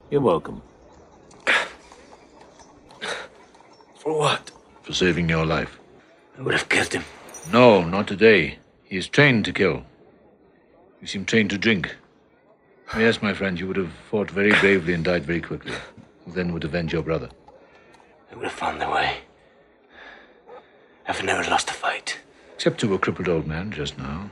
You're welcome. For what? For saving your life. I would have killed him. No, not today. He is trained to kill. You seem trained to drink. Yes, my friend, you would have fought very bravely and died very quickly. You then would avenge your brother. I would have found the way. I've never lost a fight. Except to a crippled old man just now.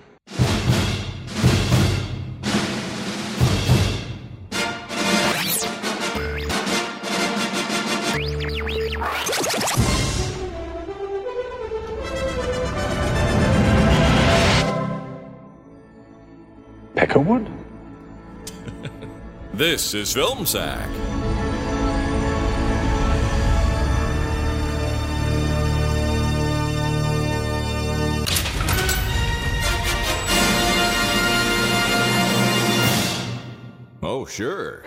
Peckerwood? This is Film Sack. Oh, sure.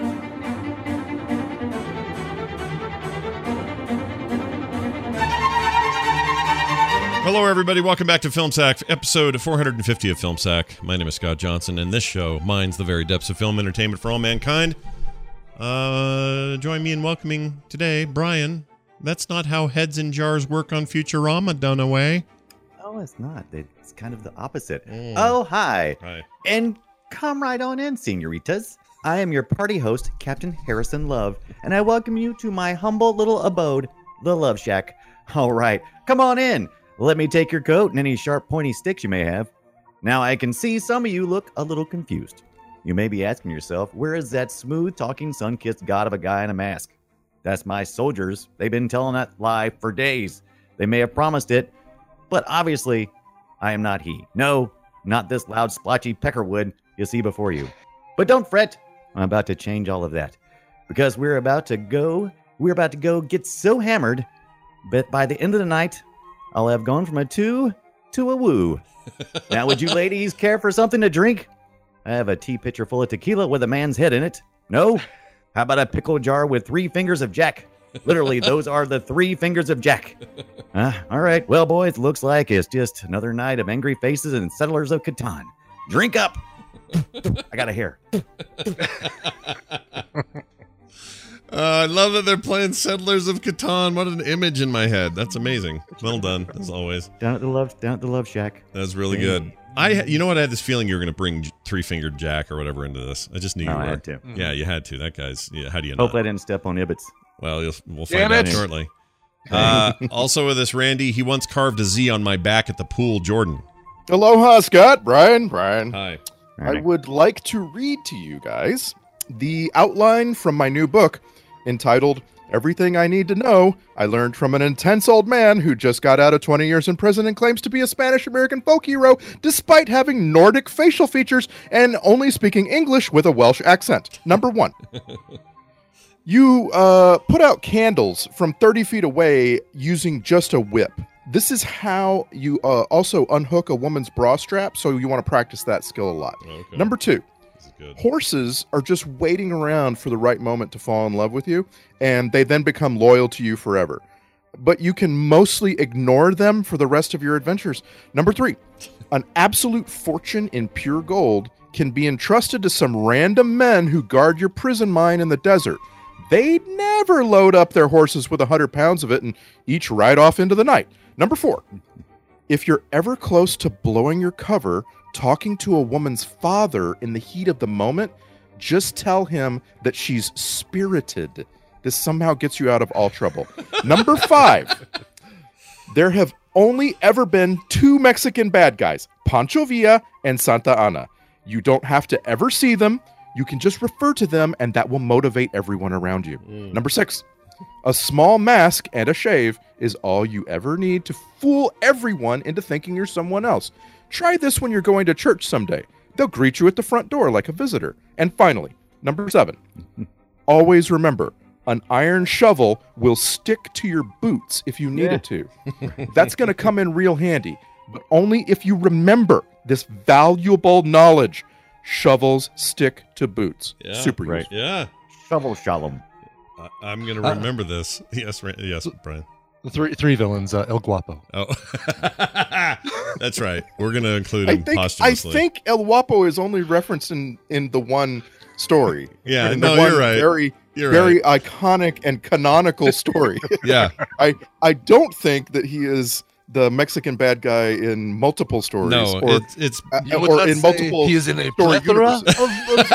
Hello, everybody. Welcome back to Film Sack, episode 450 of Film Sack. My name is Scott Johnson, and this show mines the very depths of film entertainment for all mankind. Join me in welcoming today, Brian. That's not how heads in jars work on Futurama, Dunaway. Oh, it's not. It's kind of the opposite. Oh, hi. Hi. And come right on in, senoritas. I am your party host, Captain Harrison Love, and I welcome you to my humble little abode, the Love Shack. All right, come on in. Let me take your coat and any sharp, pointy sticks you may have. Now, I can see some of you look a little confused. You may be asking yourself, where is that smooth-talking, sun-kissed god of a guy in a mask? That's my soldiers. They've been telling that lie for days. They may have promised it, but obviously, I am not he. No, not this loud, splotchy Peckerwood you see before you. But don't fret. I'm about to change all of that. Because we're about to go get so hammered that by the end of the night, I'll have gone from a 2 to a woo. Now, would you ladies care for something to drink? I have a tea pitcher full of tequila with a man's head in it. No? How about a pickle jar with 3 fingers of Jack? Literally, those are the 3 fingers of Jack. All right. Well, boys, looks like it's just another night of angry faces and Settlers of Catan. Drink up. I got a hair. I love that they're playing Settlers of Catan. What an image in my head. That's amazing. Well done, as always. Down at the Love Shack. That's really good. You know what? I had this feeling you were going to bring 3-fingered Jack or whatever into this. I just knew you were. I had to. Yeah, you had to. That guy's. Yeah, how do you Hope know? I didn't step on Ibbets. Well, we'll find out shortly. Also with us, Randy. He once carved a Z on my back at the pool, Jordan. Aloha, Scott. Brian. Hi. I would like to read to you guys the outline from my new book entitled Everything I Need to Know I Learned from an Intense Old Man Who Just Got Out of 20 Years in Prison and Claims to Be a Spanish-American folk hero despite having Nordic facial features and only speaking English with a Welsh accent. Number 1. You put out candles from 30 feet away using just a whip. This is how you also unhook a woman's bra strap, so you want to practice that skill a lot. Okay. Number 2. Good. Horses are just waiting around for the right moment to fall in love with you, and they then become loyal to you forever. But you can mostly ignore them for the rest of your adventures. Number 3, an absolute fortune in pure gold can be entrusted to some random men who guard your prison mine in the desert. They'd never load up their horses with 100 pounds of it and each ride off into the night. Number 4, if you're ever close to blowing your cover, talking to a woman's father in the heat of the moment, just tell him that she's spirited. This somehow gets you out of all trouble. Number 5, there have only ever been 2 Mexican bad guys, Pancho Villa and Santa Anna. You don't have to ever see them. You can just refer to them, and that will motivate everyone around you. Number 6, a small mask and a shave is all you ever need to fool everyone into thinking you're someone else. Try this when you're going to church someday. They'll greet you at the front door like a visitor. And finally, number 7, always remember, an iron shovel will stick to your boots if you need it to. That's going to come in real handy, but only if you remember this valuable knowledge. Shovels stick to boots. Yeah, super useful. Yeah. Shovel shalom. I'm going to remember this. Yes, Brian. The three villains, El Guapo. Oh, that's right. We're going to include him I posthumously. think El Guapo is only referenced in the one story. Yeah, in no, the one you're right. Very You're very right. iconic and canonical story. Yeah. I don't think that he is the Mexican bad guy in multiple stories. No, or it's You would or not in say multiple he is in a story plethora universes.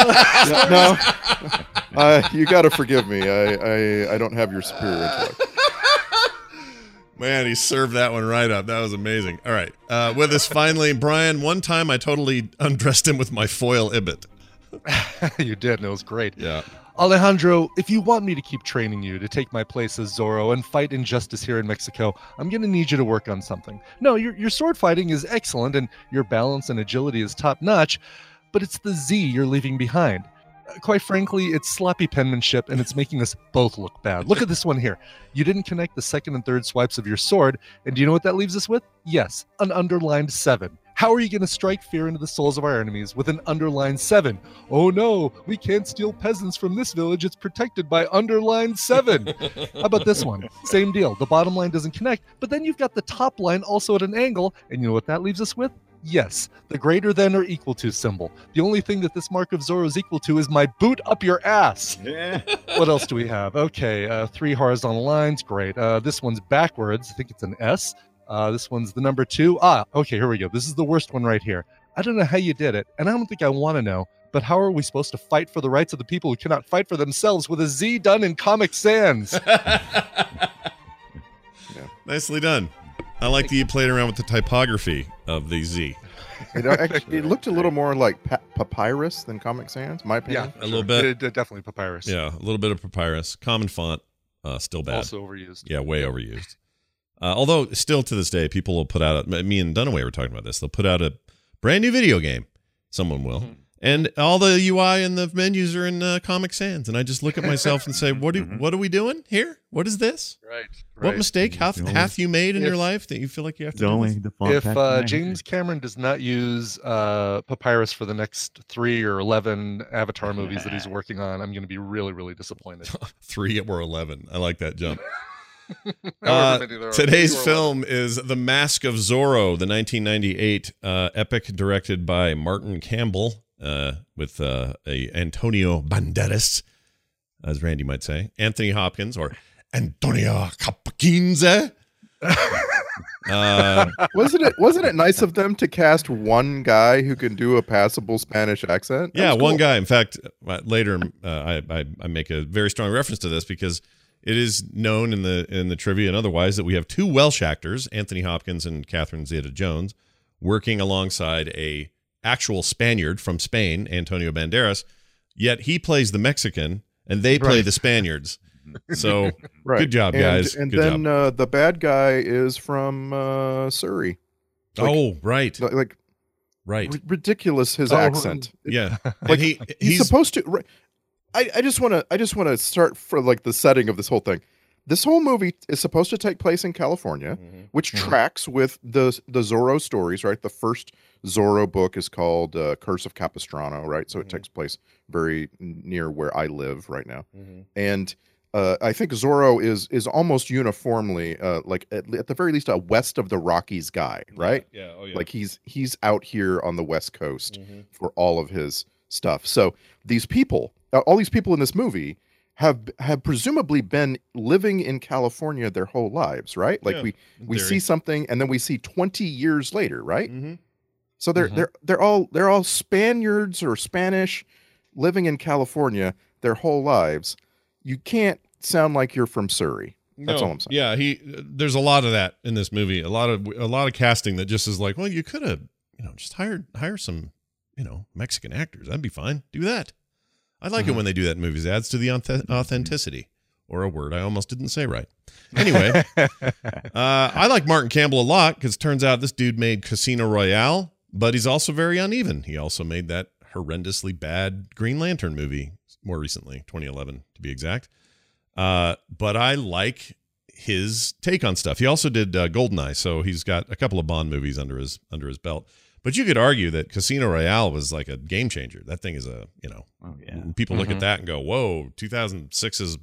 No, you got to forgive me. I don't have your superior intellect. Man, he served that one right up. That was amazing. All right. With us finally, Brian. One time I totally undressed him with my foil ibit. You did, and it was great. Yeah. Alejandro, if you want me to keep training you to take my place as Zorro and fight injustice here in Mexico, I'm going to need you to work on something. No, your sword fighting is excellent, and your balance and agility is top-notch, but it's the Z you're leaving behind. Quite frankly, it's sloppy penmanship, and it's making us both look bad. Look at this one here. You didn't connect the second and third swipes of your sword, and do you know what that leaves us with? Yes, an underlined 7. How are you going to strike fear into the souls of our enemies with an underlined 7? Oh no, we can't steal peasants from this village. It's protected by underlined 7. How about this one? Same deal. The bottom line doesn't connect, but then you've got the top line also at an angle, and you know what that leaves us with? Yes, the greater than or equal to symbol. The only thing that this mark of Zorro is equal to is my boot up your ass. Yeah. What else do we have? Okay, 3 horizontal lines. Great. This one's backwards. I think it's an S. This one's the number 2. Okay, here we go. This is the worst one right here. I don't know how you did it, and I don't think I want to know, but how are we supposed to fight for the rights of the people who cannot fight for themselves with a Z done in Comic Sans? Nicely done. I like that you played around with the typography of the Z. It looked a little more like papyrus than Comic Sans, my opinion. A little bit. Definitely papyrus. Yeah, a little bit of papyrus. Common font, still bad. Also overused. Yeah, way overused. Although, still to this day, people will put out, me and Dunaway were talking about this, they'll put out a brand new video game. Someone will. Mm-hmm. And all the UI and the menus are in Comic Sans. And I just look at myself and say, what are we doing here? What is this? Right. What mistake hath you made in your life that you feel like you have to do this? The font If pack James Cameron does not use papyrus for the next 3 or 11 Avatar movies that he's working on, I'm going to be really, really disappointed. 3 or 11. I like that jump. However many there are. Today's 3 or 11. film is The Mask of Zorro, the 1998 epic directed by Martin Campbell with Antonio Banderas, as Randy might say, Anthony Hopkins, or Antonio Hopkins. Wasn't it nice of them to cast one guy who can do a passable Spanish accent? That Yeah, was one cool. guy. In fact, later I make a very strong reference to this because it is known in the trivia and otherwise that we have 2 Welsh actors, Anthony Hopkins and Catherine Zeta-Jones, working alongside a actual Spaniard from Spain, Antonio Banderas. Yet he plays the Mexican and they play the Spaniards. So Right. good job, guys. And Good then job. the bad guy is from Surrey. Right. Like ridiculous his Oh, accent. Yeah. Like And he's supposed to. I just want to start for like the setting of this whole thing. This whole movie is supposed to take place in California, which tracks with the Zorro stories, right? The first Zorro book is called Curse of Capistrano, right? So it takes place very near where I live right now, and I think Zorro is almost uniformly like at the very least a west of the Rockies guy, right? Yeah. Oh yeah. Like he's out here on the West Coast for all of his stuff. So these people, all these people in this movie have presumably been living in California their whole lives, right? Like Yeah, we theory. see something and then we see 20 years later, right? Mhm. So they're all Spaniards or Spanish living in California their whole lives. You can't sound like you're from Surrey. That's all I'm saying. Yeah, there's a lot of that in this movie. A lot of casting that just is like, well, you could have, just hire some, Mexican actors. That'd be fine. Do that. I like it when they do that in movies. It adds to the authenticity, or a word I almost didn't say right. Anyway, I like Martin Campbell a lot because it turns out this dude made Casino Royale, but he's also very uneven. He also made that horrendously bad Green Lantern movie more recently, 2011 to be exact. But I like his take on stuff. He also did Goldeneye, so he's got a couple of Bond movies under his belt. But you could argue that Casino Royale was like a game changer. That thing is people look at that and go, whoa, 2006's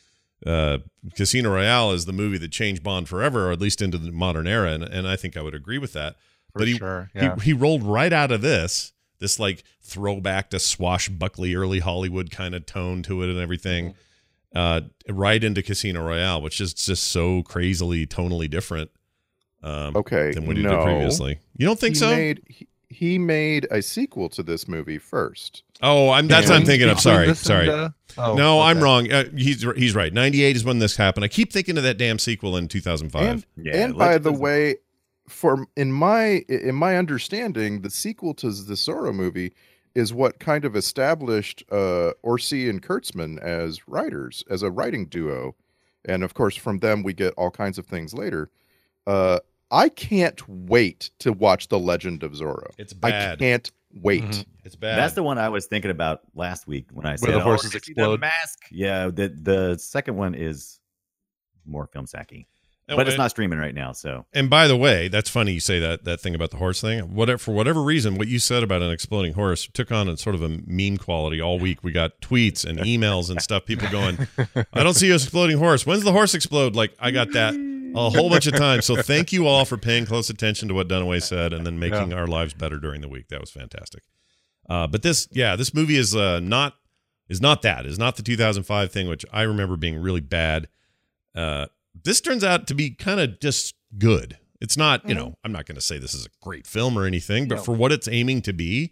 Casino Royale is the movie that changed Bond forever, or at least into the modern era. And I think I would agree with that. But he rolled right out of this like throwback to swashbuckly early Hollywood kind of tone to it and everything. right into Casino Royale, which is just so crazily tonally different Okay, than what he no. did previously. You don't think so? He made a sequel to this movie first. Oh, that's what I'm thinking of. Between Sorry, this sorry. and, No, okay. I'm wrong. He's right. 98 is when this happened. I keep thinking of that damn sequel in 2005. And by the way, in my understanding, the sequel to the Zorro movie is what kind of established Orsi and Kurtzman as writers, as a writing duo. And of course, from them, we get all kinds of things later. I can't wait to watch The Legend of Zorro. It's bad. I can't wait. Mm-hmm. It's bad. That's the one I was thinking about last week when I said the horses I see explode. The mask. Yeah, the second one is more film sacky, And- but it's not streaming right now. So And by the way, that's funny you say that thing about the horse thing. For whatever reason, what you said about an exploding horse took on a sort of a meme quality all week. We got tweets and emails and stuff. People going, "I don't see an exploding horse. When's the horse explode?" Like I got that a whole bunch of times. So thank you all for paying close attention to what Dunaway said and then making our lives better during the week. That was fantastic. But this movie is not that. Is not the 2005 thing, which I remember being really bad. This turns out to be kind of just good. It's not, I'm not going to say this is a great film or anything, but for what it's aiming to be,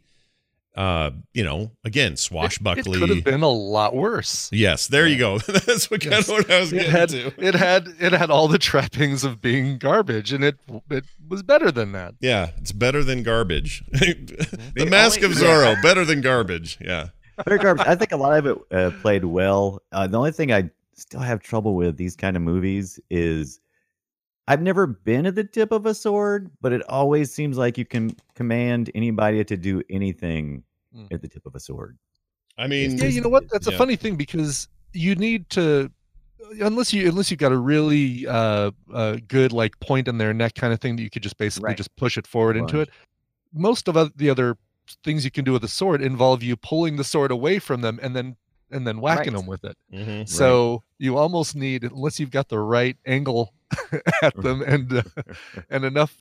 again, swashbuckly. It could have been a lot worse. Yes, there you go. That's what kind of what I was getting to. It had all the trappings of being garbage, and it was better than that. Yeah, it's better than garbage. The Mask of Zorro, better than garbage. Yeah. Better garbage. I think a lot of it played well. The only thing I still have trouble with these kind of movies is I've never been at the tip of a sword, but it always seems like you can command anybody to do anything at the tip of a sword. I mean, Yeah, you know what? That's a funny thing because you need to, unless you've got a really good like point in their neck kind of thing that you could just basically just push it forward into it. Most of the other things you can do with a sword involve you pulling the sword away from them and then whacking them with it. Mm-hmm. So you almost need, unless you've got the right angle at them and enough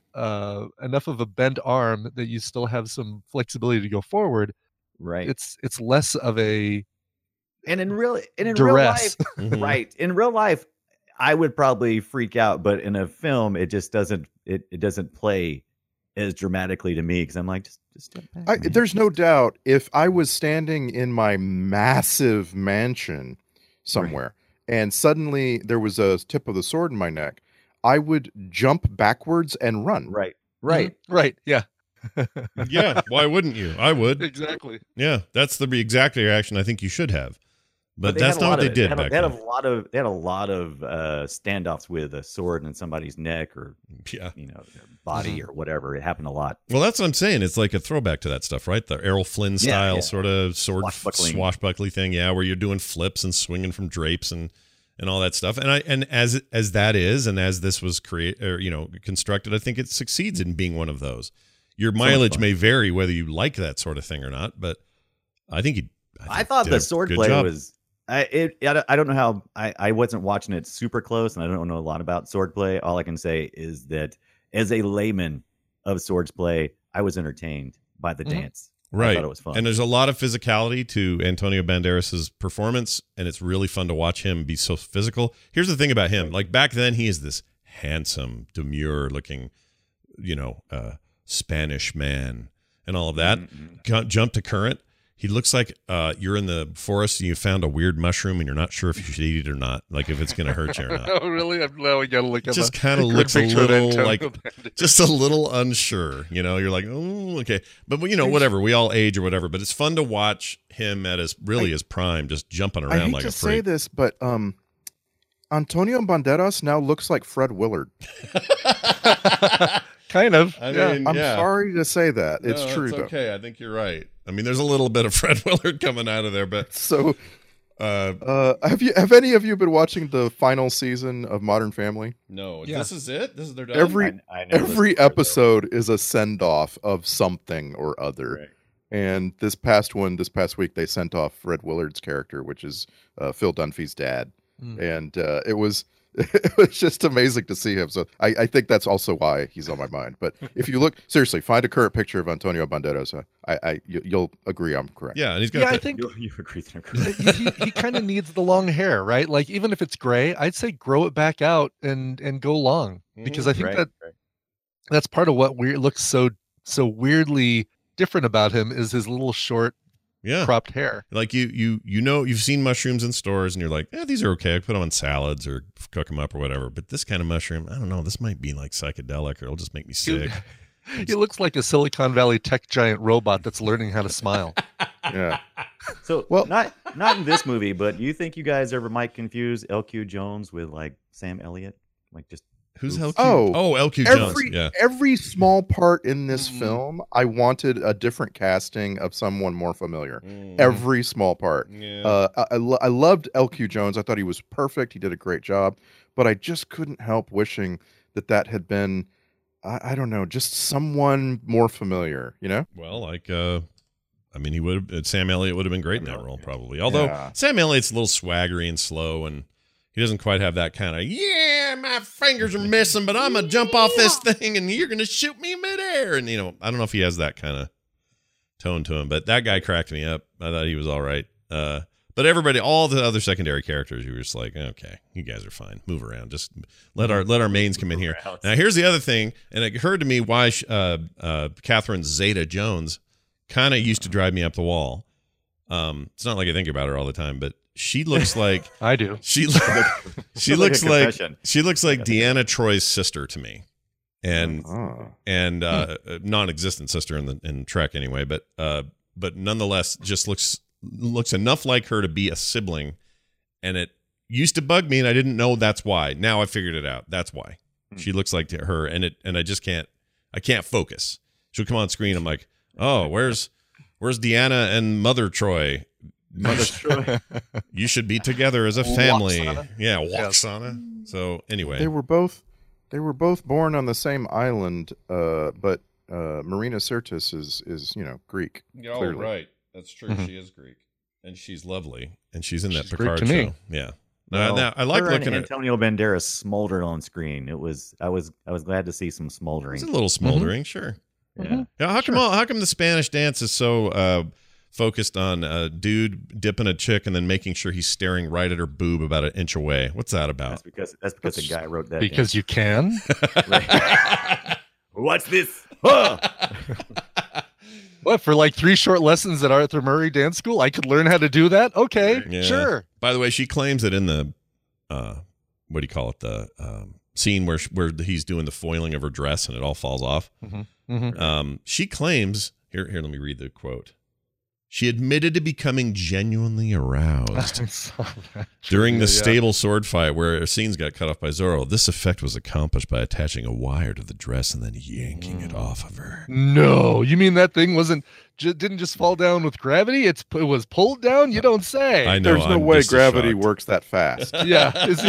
of a bent arm that you still have some flexibility to go forward. Right. It's less of a in real duress. life, right? In real life, I would probably freak out, but in a film, it just doesn't. It doesn't play as dramatically to me because I'm like, just step back. There's no doubt if I was standing in my massive mansion somewhere and suddenly there was a tip of the sword in my neck, I would jump backwards and run. Right. Right. Yeah. Yeah. Why wouldn't you? I would. Exactly. Yeah. That's the exact reaction I think you should have. But they that's had a not lot what they of- did They back had then. a lot of standoffs with a sword in somebody's neck or Yeah. their body or whatever. It happened a lot. Well, that's what I'm saying. It's like a throwback to that stuff, right? The Errol Flynn style sort of sword swashbuckling thing, yeah, where you're doing flips and swinging from drapes and all that stuff. And as that is, and as this was constructed, I think it succeeds in being one of those. Your mileage may vary whether you like that sort of thing or not, but I think I thought the swordplay was. I don't know how I wasn't watching it super close, and I don't know a lot about swordplay. All I can say is that as a layman of swordplay, I was entertained by the dance. Right. I thought it was fun. And there's a lot of physicality to Antonio Banderas' performance, and it's really fun to watch him be so physical. Here's the thing about him. Like back then, he is this handsome, demure-looking, Spanish man and all of that. Jump to current. He looks like you're in the forest and you found a weird mushroom and you're not sure if you should eat it or not, like if it's going to hurt you or not. Oh, really? Now we gotta look at Just kind of looks a little like, just a little unsure. You're like, oh, okay, but whatever. We all age or whatever. But it's fun to watch him at his prime, just jumping I around hate like to a say freak. this, but Antonio Banderas now looks like Fred Willard. Kind of. I Yeah. mean, I'm yeah. sorry to say that. It's No, true, it's though. okay. I think you're right. I mean, there's a little bit of Fred Willard coming out of there, but So, have any of you been watching the final season of Modern Family? no, Yeah. this is it. This is their done. I know Every episode is a send off of something or other. Right. And this past week, they sent off Fred Willard's character, which is Phil Dunphy's dad. And it was it was just amazing to see him. So I think that's also why he's on my mind. But if you look seriously, find a current picture of Antonio Banderas. You'll agree I'm correct. Yeah, and he's got. Yeah, I the- think You agree with him. he kind of needs the long hair, right? Like even if it's gray, I'd say grow it back out and go long, because I think Right, right. that's part of what looks so weirdly different about him is his little short yeah. cropped hair. Like you know you've seen mushrooms in stores and you're like, these are okay. I put them on salads or cook them up or whatever. But this kind of mushroom, I don't know. This might be like psychedelic or it'll just make me sick. He looks like a Silicon Valley tech giant robot that's learning how to smile. Yeah. So, Well- not in this movie, but do you think you guys ever might confuse LQ Jones with like Sam Elliott? Like just Who's LQ? Oh, LQ Jones. Every Yeah. every small part in this Mhm. film, I wanted a different casting of someone more familiar. Mm. Every small part. Yeah. I loved LQ Jones. I thought he was perfect. He did a great job, but I just couldn't help wishing that had been, I don't know, just someone more familiar. You know? Well, like, I mean, he would have. Sam Elliott would have been great in that role, probably. Although Yeah. Sam Elliott's a little swaggery and slow, and he doesn't quite have that kind of my fingers are missing, but I'm gonna jump off this thing, and you're gonna shoot me midair. And I don't know if he has that kind of tone to him, but that guy cracked me up. I thought he was all right. But everybody, all the other secondary characters, you were just like, okay, you guys are fine. Move around. Just let our mains come in here. Now, here's the other thing, and it occurred to me why Catherine Zeta-Jones kind of used to drive me up the wall. It's not like I think about her all the time, but she looks like I do. she Sounds like a looks like confession. Deanna Troy's sister to me, and Oh. non-existent sister in Trek anyway, but nonetheless just looks enough like her to be a sibling, and it used to bug me, and I didn't know that's why. Now I figured it out. That's why she looks like her, and I just can't focus. She'll come on screen. I'm like, oh, where's Deanna and Mother Troy? Mother Troy. You should be together as a family. Waxana. Yeah, Yes. Waxana. So anyway, They were both born on the same island, but Marina Sirtis is Greek. oh, clearly. right. That's true. Mhm. She is Greek, and she's lovely, and she's in that She's Greek Picard to show. me. Yeah. Well, Now I like her and looking at. Antonio Banderas smoldered on screen. I was glad to see some smoldering. It's a little smoldering, sure. Yeah. Yeah, how come the Spanish dance is so focused on a dude dipping a chick and then making sure he's staring right at her boob about an inch away? What's that about? That's because a guy wrote that. Because you can. Right. What's this? Huh! What, for like 3 short lessons at Arthur Murray Dance School, I could learn how to do that? Okay, Yeah. sure. By the way, she claims that in the what do you call it, the scene where he's doing the foiling of her dress and it all falls off. Mhm. She claims here. Let me read the quote. She admitted to becoming genuinely aroused I saw that. during the Yeah. stable sword fight where her scenes got cut off by Zorro. This effect was accomplished by attaching a wire to the dress and then yanking it off of her. No, you mean that thing didn't just fall down with gravity? It was pulled down? You don't say. I know. There's no I'm way just gravity shocked. works that fast. Yeah,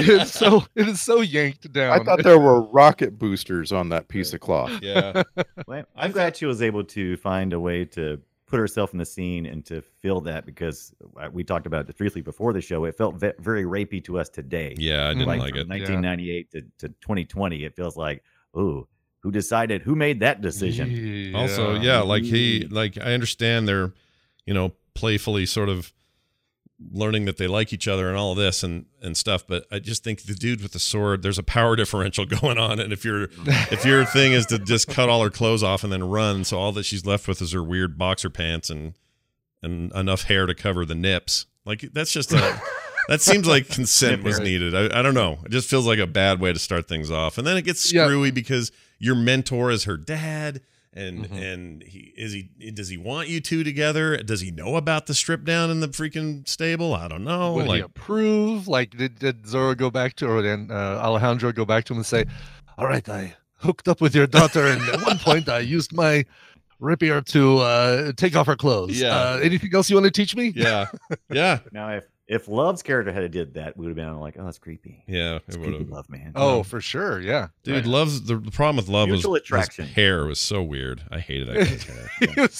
it is so yanked down. I thought there were rocket boosters on that piece of cloth. Yeah. Well, I'm glad she was able to find a way to put herself in the scene and to feel that, because we talked about it briefly before the show. It felt very rapey to us today. Yeah, I didn't like like from it. 1998 to 2020, it feels like, ooh, who made that decision? Also, yeah, like I understand they're, playfully sort of learning that they like each other and all of this and stuff, but I just think the dude with the sword, there's a power differential going on, and if your thing is to just cut all her clothes off and then run, so all that she's left with is her weird boxer pants and enough hair to cover the nips, like that's just that seems like consent was needed. I don't know. It just feels like a bad way to start things off, and then it gets screwy because your mentor is her dad. And does he want you two together? Does he know about the strip down in the freaking stable? I don't know. Would he approve? Like, did Zorro go back to, or then Alejandro go back to him and say, "All right, I hooked up with your daughter, and at one point I used my rapier to take off her clothes. Yeah. Anything else you want to teach me?" Yeah. Yeah. Now, if Love's character had did that, we would have been like, oh, that's creepy. Yeah. It's It creepy, would have. Love, man. Oh, for sure. Yeah. Dude, Love's the problem with Love was Mutual attraction. his hair was so weird. I hated that guy's hair. He was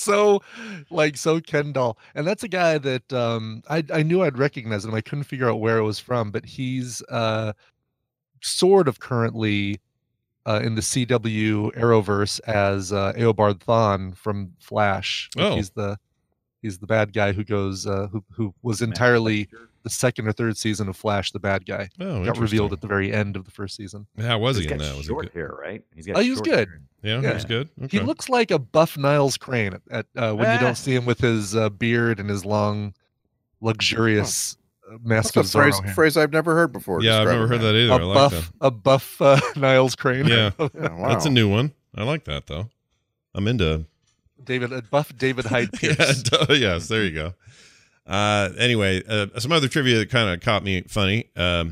so Ken doll. And that's a guy that I knew I'd recognize him. I couldn't figure out where it was from, but he's sort of currently in the CW Arrowverse as Eobard Thawne from Flash. Like, Oh. he's the bad guy who goes who was entirely the second or third season of Flash, the bad guy. Oh, Got revealed interesting. at the very end of the first season. How was He's he in got that? Was he short good? hair, right? He's got Oh, he was short good. hair. Yeah, he Yeah. was good. He Okay. looks like a buff Niles Crane at when you Ah. don't see him with his beard and his long, luxurious mask That's of a Zorro hair. phrase I've never heard before. Yeah, I've never heard that either. I like that. A buff Niles Crane. Yeah. Yeah, wow. That's a new one. I like that though. I'm into. A buff David Hyde Pierce. Yes, there you go. Anyway, some other trivia that kind of caught me funny.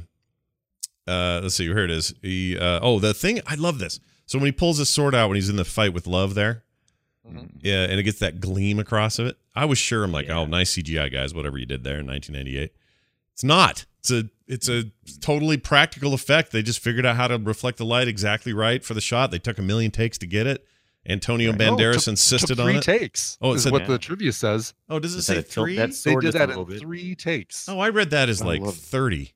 Let's see, here it is. The thing, I love this. So when he pulls his sword out when he's in the fight with Love there, yeah, and it gets that gleam across of it. I was sure, I'm like, oh, nice CGI, guys, whatever you did there in 1998. It's not. It's a totally practical effect. They just figured out how to reflect the light exactly right for the shot. They took 1 million takes to get it. Antonio Banderas insisted on three it. takes. Oh, it is said- what the trivia says. Oh, does it Just say had to tilt 3? that They sword did just a that little in bit. 3 takes. Oh, I read that as I like love- 30.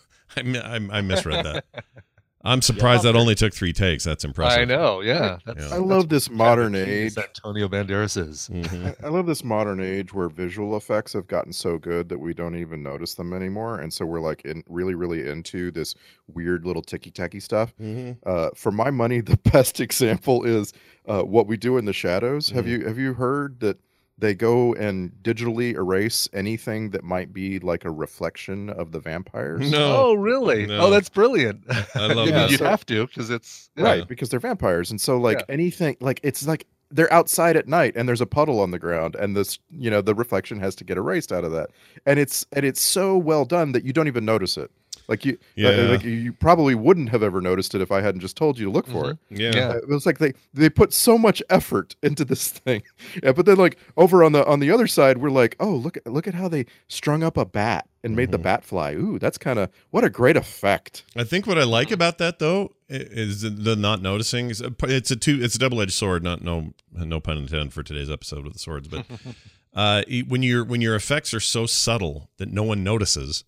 I misread that. I'm surprised that only took 3 takes. That's impressive. I know, yeah. Yeah. I love this modern genius age. Antonio Banderas is. Mhm. I love this modern age where visual effects have gotten so good that we don't even notice them anymore, and so we're like really into this weird little ticky-tacky stuff. For my money, the best example is What We Do in the Shadows. Have you heard that they go and digitally erase anything that might be like a reflection of the vampires? No. Oh, really? No. Oh, that's brilliant. I love I mean, that. you So- have to because it's Right, because they're vampires, and so like anything, like it's like they're outside at night and there's a puddle on the ground, and this, the reflection has to get erased out of that, and it's so well done that you don't even notice it. Like you probably wouldn't have ever noticed it if I hadn't just told you to look for it. Yeah. It was like they put so much effort into this thing, yeah. But then like over on the other side, we're like, oh, look at how they strung up a bat and made the bat fly. Ooh, that's what a great effect. I think what I like about that though is the not noticing. It's a double-edged sword. No pun intended for today's episode of the swords, but when your effects are so subtle that no one notices.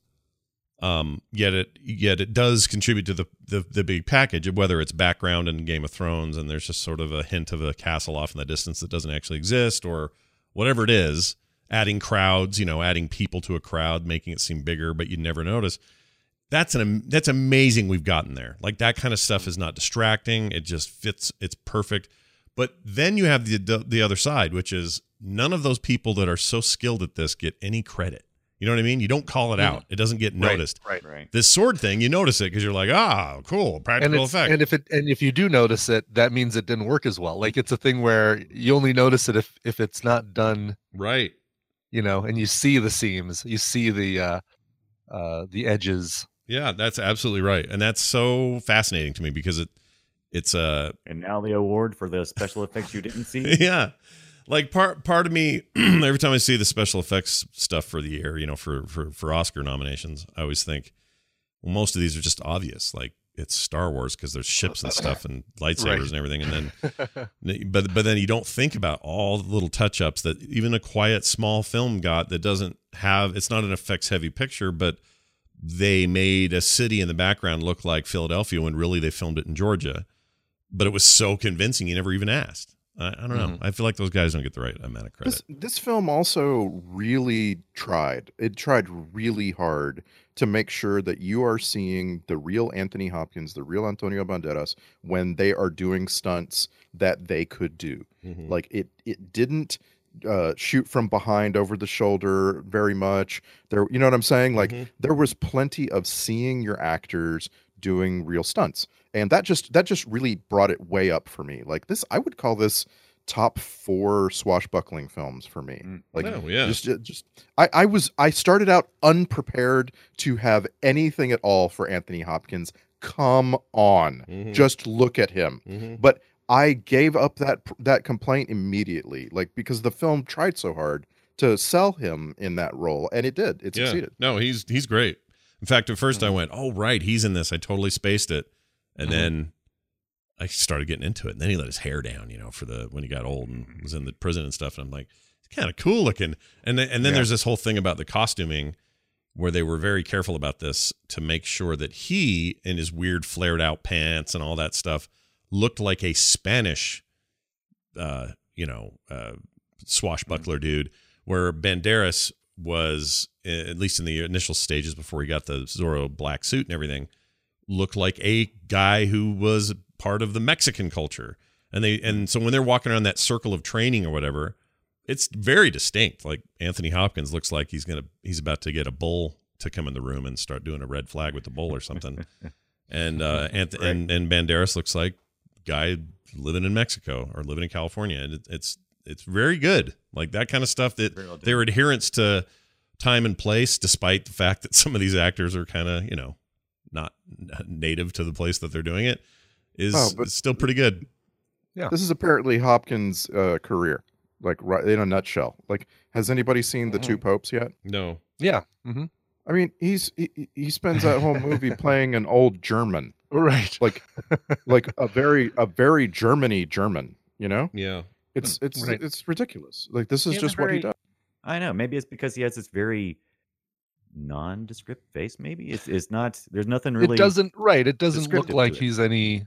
Yet it does contribute to the big package of whether it's background in Game of Thrones and there's just sort of a hint of a castle off in the distance that doesn't actually exist, or whatever it is, adding crowds, adding people to a crowd, making it seem bigger, but you'd never notice. That's amazing we've gotten there. Like that kind of stuff is not distracting. It just fits. It's perfect. But then you have the other side, which is none of those people that are so skilled at this get any credit. You know what I mean? You don't call it out. It doesn't get noticed. Right. This sword thing, you notice it because you're like, cool, practical effect. And if you do notice it, that means it didn't work as well. Like it's a thing where you only notice it if it's not done right. And you see the seams, you see the edges. Yeah, that's absolutely right, and that's so fascinating to me because it's And now the award for the special effects you didn't see. yeah. Like part of me, every time I see the special effects stuff for the year, for Oscar nominations, I always think, well, most of these are just obvious. Like it's Star Wars because there's ships and stuff and lightsabers and everything, and then, but then you don't think about all the little touch ups that even a quiet small film got that doesn't have. It's not an effects heavy picture, but they made a city in the background look like Philadelphia when really they filmed it in Georgia. But it was so convincing you never even asked. I don't know. I feel like those guys don't get the right amount of credit. This film also really tried. It tried really hard to make sure that you are seeing the real Anthony Hopkins, the real Antonio Banderas, when they are doing stunts that they could do. Like it didn't shoot from behind over the shoulder very much. There, you know what I'm saying? Like there was plenty of seeing your actors doing real stunts. And that just really brought it way up for me. Like this, I would call this top 4 swashbuckling films for me. Like, I started out unprepared to have anything at all for Anthony Hopkins. Come on, just look at him. But I gave up that complaint immediately, like because the film tried so hard to sell him in that role, and it did. It succeeded. No, he's great. In fact, at first I went, "Oh, right, he's in this." I totally spaced it. And then I started getting into it. And then he let his hair down, for when he got old and was in the prison and stuff. And I'm like, it's kind of cool looking. And then there's this whole thing about the costuming where they were very careful about this to make sure that he, in his weird flared out pants and all that stuff, looked like a Spanish, swashbuckler dude, where Banderas was, at least in the initial stages before he got the Zorro black suit and everything, looked like a guy who was part of the Mexican culture. And so when they're walking around that circle of training or whatever, it's very distinct. Like Anthony Hopkins looks like he's about to get a bull to come in the room and start doing a red flag with the bull or something. And and Banderas looks like guy living in Mexico or living in California. And it's very good. Like that kind of stuff, that their adherence to time and place, despite the fact that some of these actors are kind of, not native to the place that they're doing it, is still pretty good. Yeah. This is apparently Hopkins' career, like right in a nutshell. Like, has anybody seen The Two Popes yet? No. Yeah. Mm-hmm. I mean, he spends that whole movie playing an old German, Right. like a very Germany German. Yeah. It's Right. it's ridiculous. Like, this is Yeah, just what he very- does. I know. Maybe it's because he has this very nondescript face. Maybe it's not. There's nothing really. It doesn't look descriptive like to it. he's any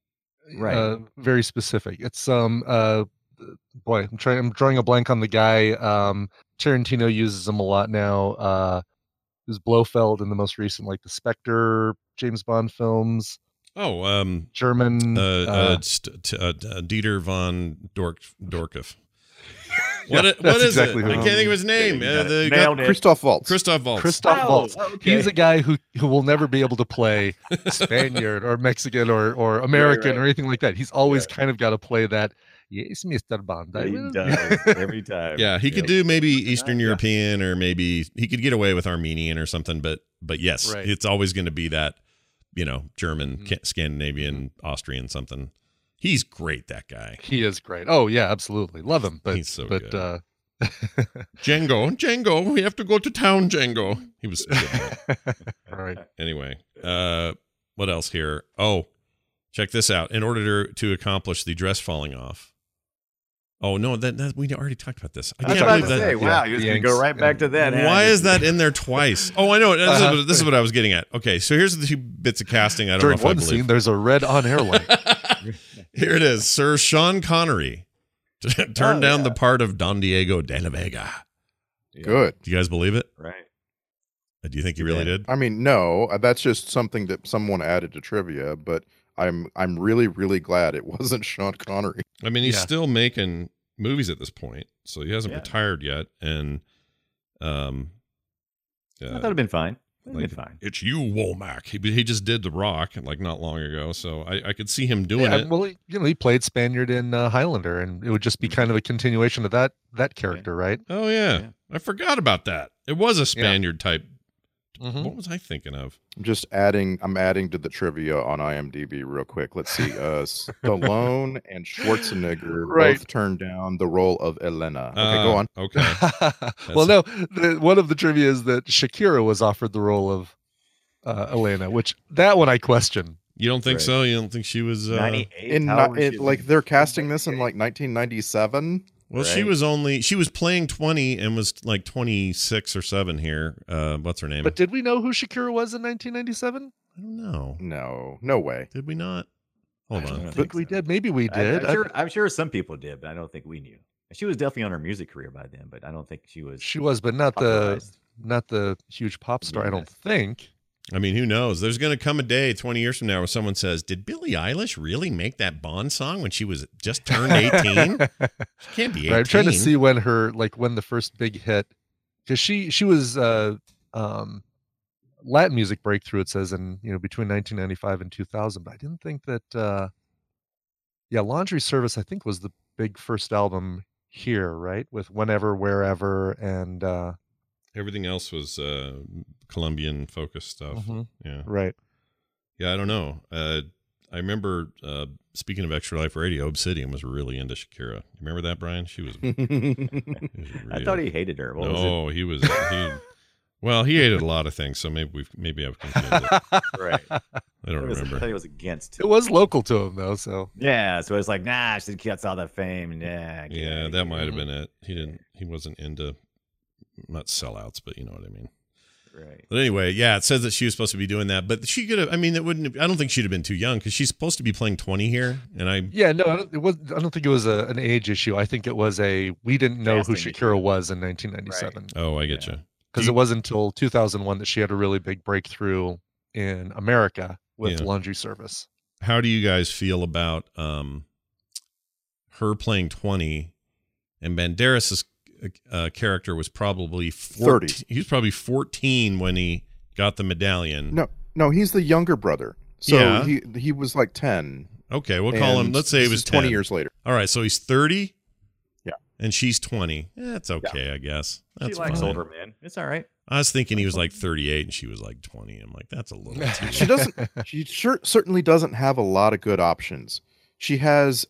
very specific. It's I'm drawing a blank on the guy. Tarantino uses him a lot now. Who's Blofeld in the most recent, like the Spectre James Bond films. Oh, German. Dieter von Dorkhoff. What That's is exactly it? who I it can't think of his name. Nailed it. Christoph Waltz. Christoph Waltz. Christoph Waltz. okay. He's a guy who will never be able to play Spaniard or Mexican or American right. or anything like that. He's always kind of got to play that. Yes, Mr. Bond. He does every time. Yeah, he could do maybe Eastern European, or maybe he could get away with Armenian or something. But yes, Right. it's always going to be that, German, Scandinavian, Austrian something. He's great, that guy. He is great. Oh yeah, absolutely. Love him. But He's so good. Django, we have to go to town, Django. He was so good. All right. Anyway, what else here? Oh, check this out. In order to accomplish the dress falling off. Oh no, that we already talked about this. I I was can't about believe to that. say, wow, you're just going to go right back to that. Why is that in there twice? Oh, I know. This is what I was getting at. Okay, so here's the two bits of casting I don't During know if I one believe. scene, there's a red on-air light. Here it is. Sir Sean Connery turned down the part of Don Diego de la Vega. Good. Do you guys believe it? Right. Do you think he really did? I mean, no, that's just something that someone added to trivia, but I'm really, really glad it wasn't Sean Connery. I mean, he's Yeah. still making movies at this point, so he hasn't Yeah. retired yet. And I thought it'd been fine. It'd been fine. It's you, Womack. He just did The Rock like not long ago, so I could see him doing Yeah, it. well, he played Spaniard in Highlander, and it would just be kind of a continuation of that character, right? Oh yeah. Yeah. I forgot about that. It was a Spaniard type. Mhm. What was I thinking of? I'm adding to the trivia on IMDb real quick. Let's see. Stallone and Schwarzenegger Right. both turned down the role of Elena. Okay, go on. Okay. Well, no, one of the trivia is that Shakira was offered the role of Elena, which that one I question. You don't think Right. so? You don't think she was 98. How old is she? Like they're casting this in like 1997. well, Right. she was playing 20 and was like 26 or 7 here. What's her name? But did we know who Shakira was in 1997? I don't know. No way. Did we not? Hold I don't on. know. I think we did. Maybe we did. I'm sure some people did, but I don't think we knew. She was definitely on her music career by then, but I don't think she was. She was, but not the huge pop star. I don't Yes. think. I mean, who knows? There's going to come a day 20 years from now where someone says, "Did Billie Eilish really make that Bond song when she was just turned 18?" She can't be 18. Right, I'm trying to see when when the first big hit, because she was Latin music breakthrough. It says in between 1995 and 2000, but I didn't think that. Laundry Service I think was the big first album here, right? With Whenever, Wherever, and Everything else was Colombian focused stuff. Mhm. Yeah. right. Yeah, I don't know. I remember, speaking of Extra Life Radio, Obsidian was really into Shakira. You remember that, Brian? She was. I thought he hated her. What was No, he was. Well, he hated a lot of things, so maybe I've confused it. it? Right. I don't I remember. thought he was against. It was local to him though, so Yeah, so it's like, nah, she gets all that fame. Yeah, Yeah, that might have been it. He wasn't into, not sellouts, but you know what I mean. Right. But anyway, yeah, it says that she was supposed to be doing that, but she could have. I mean, I don't think she'd have been too young because she's supposed to be playing 20 here, and Yeah, no, I don't think it was an age issue. I think it was we didn't know who Casting Shakira was in 1997 Oh, I get you. because it wasn't until 2001 that she had a really big breakthrough in America with Yeah. laundry service. How do you guys feel about her playing 20 and Banderas's character was probably 30. He was probably 14 when he got the medallion. No, he's the younger brother. So Yeah. he was like 10. Okay, we'll call him. and Let's say this he was is 20 10. years later. All right, so he's 30. Yeah. And she's 20. That's okay, I guess. That's She likes fine. older men. It's all right. I was thinking he was like 38 and she was like 20. I'm like, that's a little too. She doesn't. She certainly doesn't have a lot of good options. She has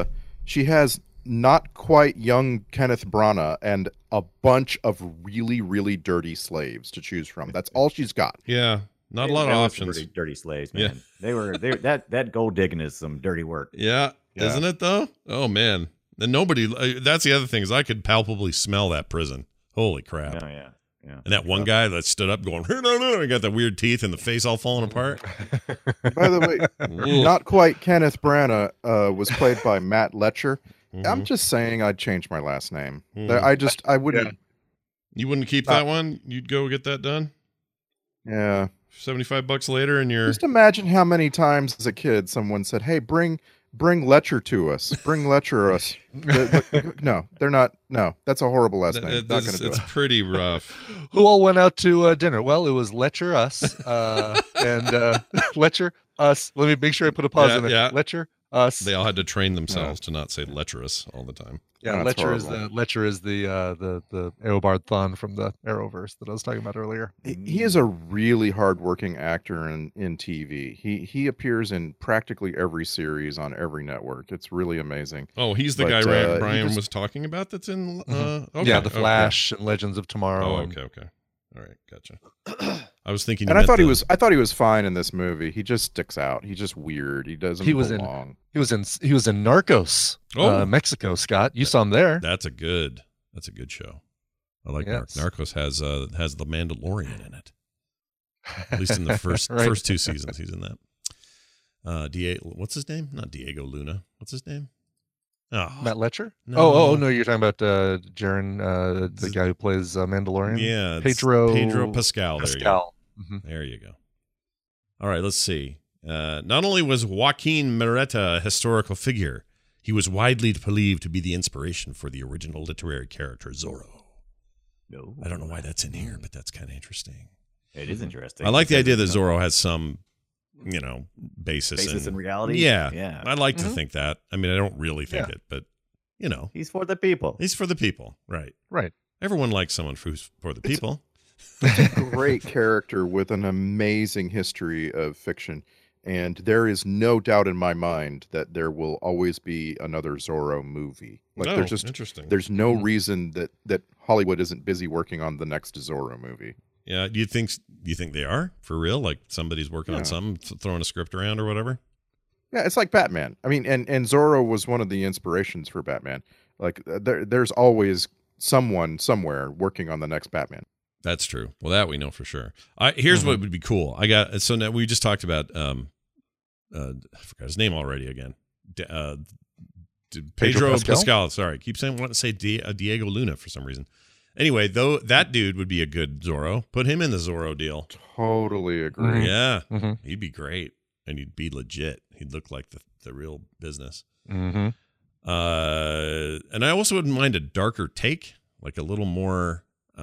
not quite young Kenneth Branagh and a bunch of really, really dirty slaves to choose from. That's all she's got. Yeah, not a lot of That was some options. Dirty slaves, Yeah. man. They were that gold digging is some dirty work. Yeah, isn't it though? Oh man, and nobody. That's the other thing is I could palpably smell that prison. Holy crap! Oh yeah. Yeah. And that one guy that stood up going, no, he got the weird teeth and the face all falling apart. By the way, not quite Kenneth Branagh was played by Matt Letcher. I'm just saying I'd change my last name. I wouldn't. You wouldn't keep that one? You'd go get that done? Yeah. $75 later and you're... Just imagine how many times as a kid someone said, "Hey, bring Letcher to us. Bring Letcher us." No, they're not. No, that's a horrible last name. Not going to do It's it. pretty rough. Who all went out to dinner? Well, it was Letcher, us, and Letcher, us. Let me make sure I put a pause in it. Yeah. Letcher, us. They all had to train themselves to not say lecherous all the time. Yeah, That's Letcher horrible. is the Eobard Thawne from the Arrowverse that I was talking about earlier. He is a really hardworking actor in TV. He appears in practically every series on every network. It's really amazing. Oh, he's the But, guy he Brian just- was talking about that's in... Mm-hmm. Okay, Yeah, The okay. Flash and Legends of Tomorrow. Oh, and- okay. All right, gotcha. I was thinking... And I thought he was fine in this movie. He just sticks out. He's just weird. He doesn't He was in- belong. He was in Narcos, Mexico. Scott, you saw him there. That's a good show. I like Yes. Narcos has the Mandalorian in it. At least in the first Right. first 2 seasons, he's in that. What's his name? Not Diego Luna. What's his name? Oh, Matt Letcher? No. Oh, no, you're talking about Jaren, the guy who plays Mandalorian? yeah, it's Pedro Pascal. Pascal. There you go. All right, let's see. Not only was Joaquin Murrieta a historical figure, he was widely believed to be the inspiration for the original literary character Zorro. No. I don't know why that's in here, but that's kind of interesting. It is interesting. I like the idea that Zorro has some, basis in reality. Yeah, Yeah. I like to think that. I mean, I don't really think Yeah. it, but He's for the people. he's for the people, right? Right. Everyone likes someone who's for the people. Great character with an amazing history of fiction. And there is no doubt in my mind that there will always be another Zorro movie. Like Oh, there's just interesting. there's no reason that Hollywood isn't busy working on the next Zorro movie. Yeah, do you think they are for real? Like somebody's working on Yeah. something, throwing a script around or whatever? Yeah, it's like Batman. I mean, and Zorro was one of the inspirations for Batman. Like there's always someone somewhere working on the next Batman. That's true. Well, that we know for sure. Here's what would be cool. So now we just talked about I forgot his name already again. Pedro Pascal. Sorry, keep saying want to say Diego Luna for some reason. Anyway, though that dude would be a good Zorro. Put him in the Zorro deal. Totally agree. Yeah, Mhm. he'd be great, and he'd be legit. He'd look like the real business. Mm-hmm. And I also wouldn't mind a darker take, like a little more.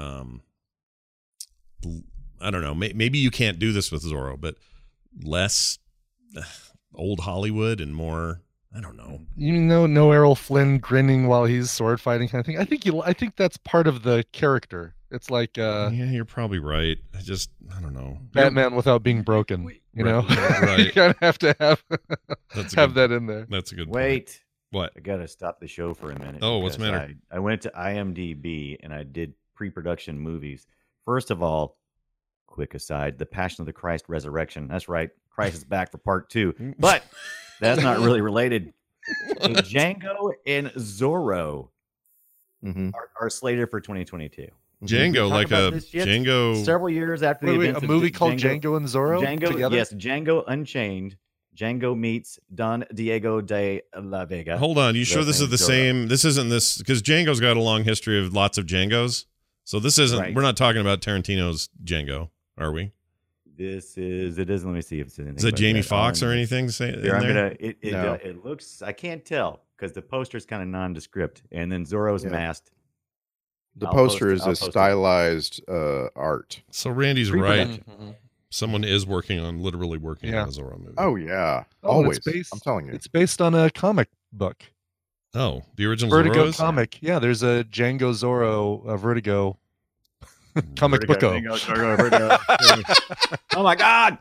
I don't know. Maybe you can't do this with Zorro, but less old Hollywood and more. I don't know. No Errol Flynn grinning while he's sword fighting kind of thing. I think that's part of the character. It's like Yeah, you're probably right. I don't know. Batman without being broken. You know, Right. you kind of have to have That's a have good- that in there. That's a good point. Wait. What? I gotta stop the show for a minute. Oh, what's the because matter? I went to IMDb and I did pre-production movies. First of all, quick aside, The Passion of the Christ Resurrection. That's right. Christ is back for part 2. But that's not really related. So Django and Zorro Mm-hmm. are slated for 2022. Django, talked like about a this shit Django. several years after the Wait, events a of movie called Django and Zorro together? Yes, Django Unchained. Django meets Don Diego de la Vega. Hold on, you That's sure this is named the Zorro. same? This isn't this because Django's got a long history of lots of Django's. So this isn't. Right. We're not talking about Tarantino's Django, are we? This is. It is. Let me see if it's anything. Is it but Jamie that. Foxx or anything? Say in Here, I'm there? gonna. It No. it looks. I can't tell because the poster's kind of nondescript, and then Zorro's Yeah. masked. The I'll poster post it. is I'll a post it. stylized art. So Randy's Pre-production. right. Someone is literally working Yeah. on a Zorro movie. Oh yeah, Oh, always. it's based, I'm telling you. It's based on a comic book. Oh, the original Vertigo Zorro's? comic. Yeah, there's a Django Zorro Vertigo comic Vertigo, booko. Vertigo. Oh my God!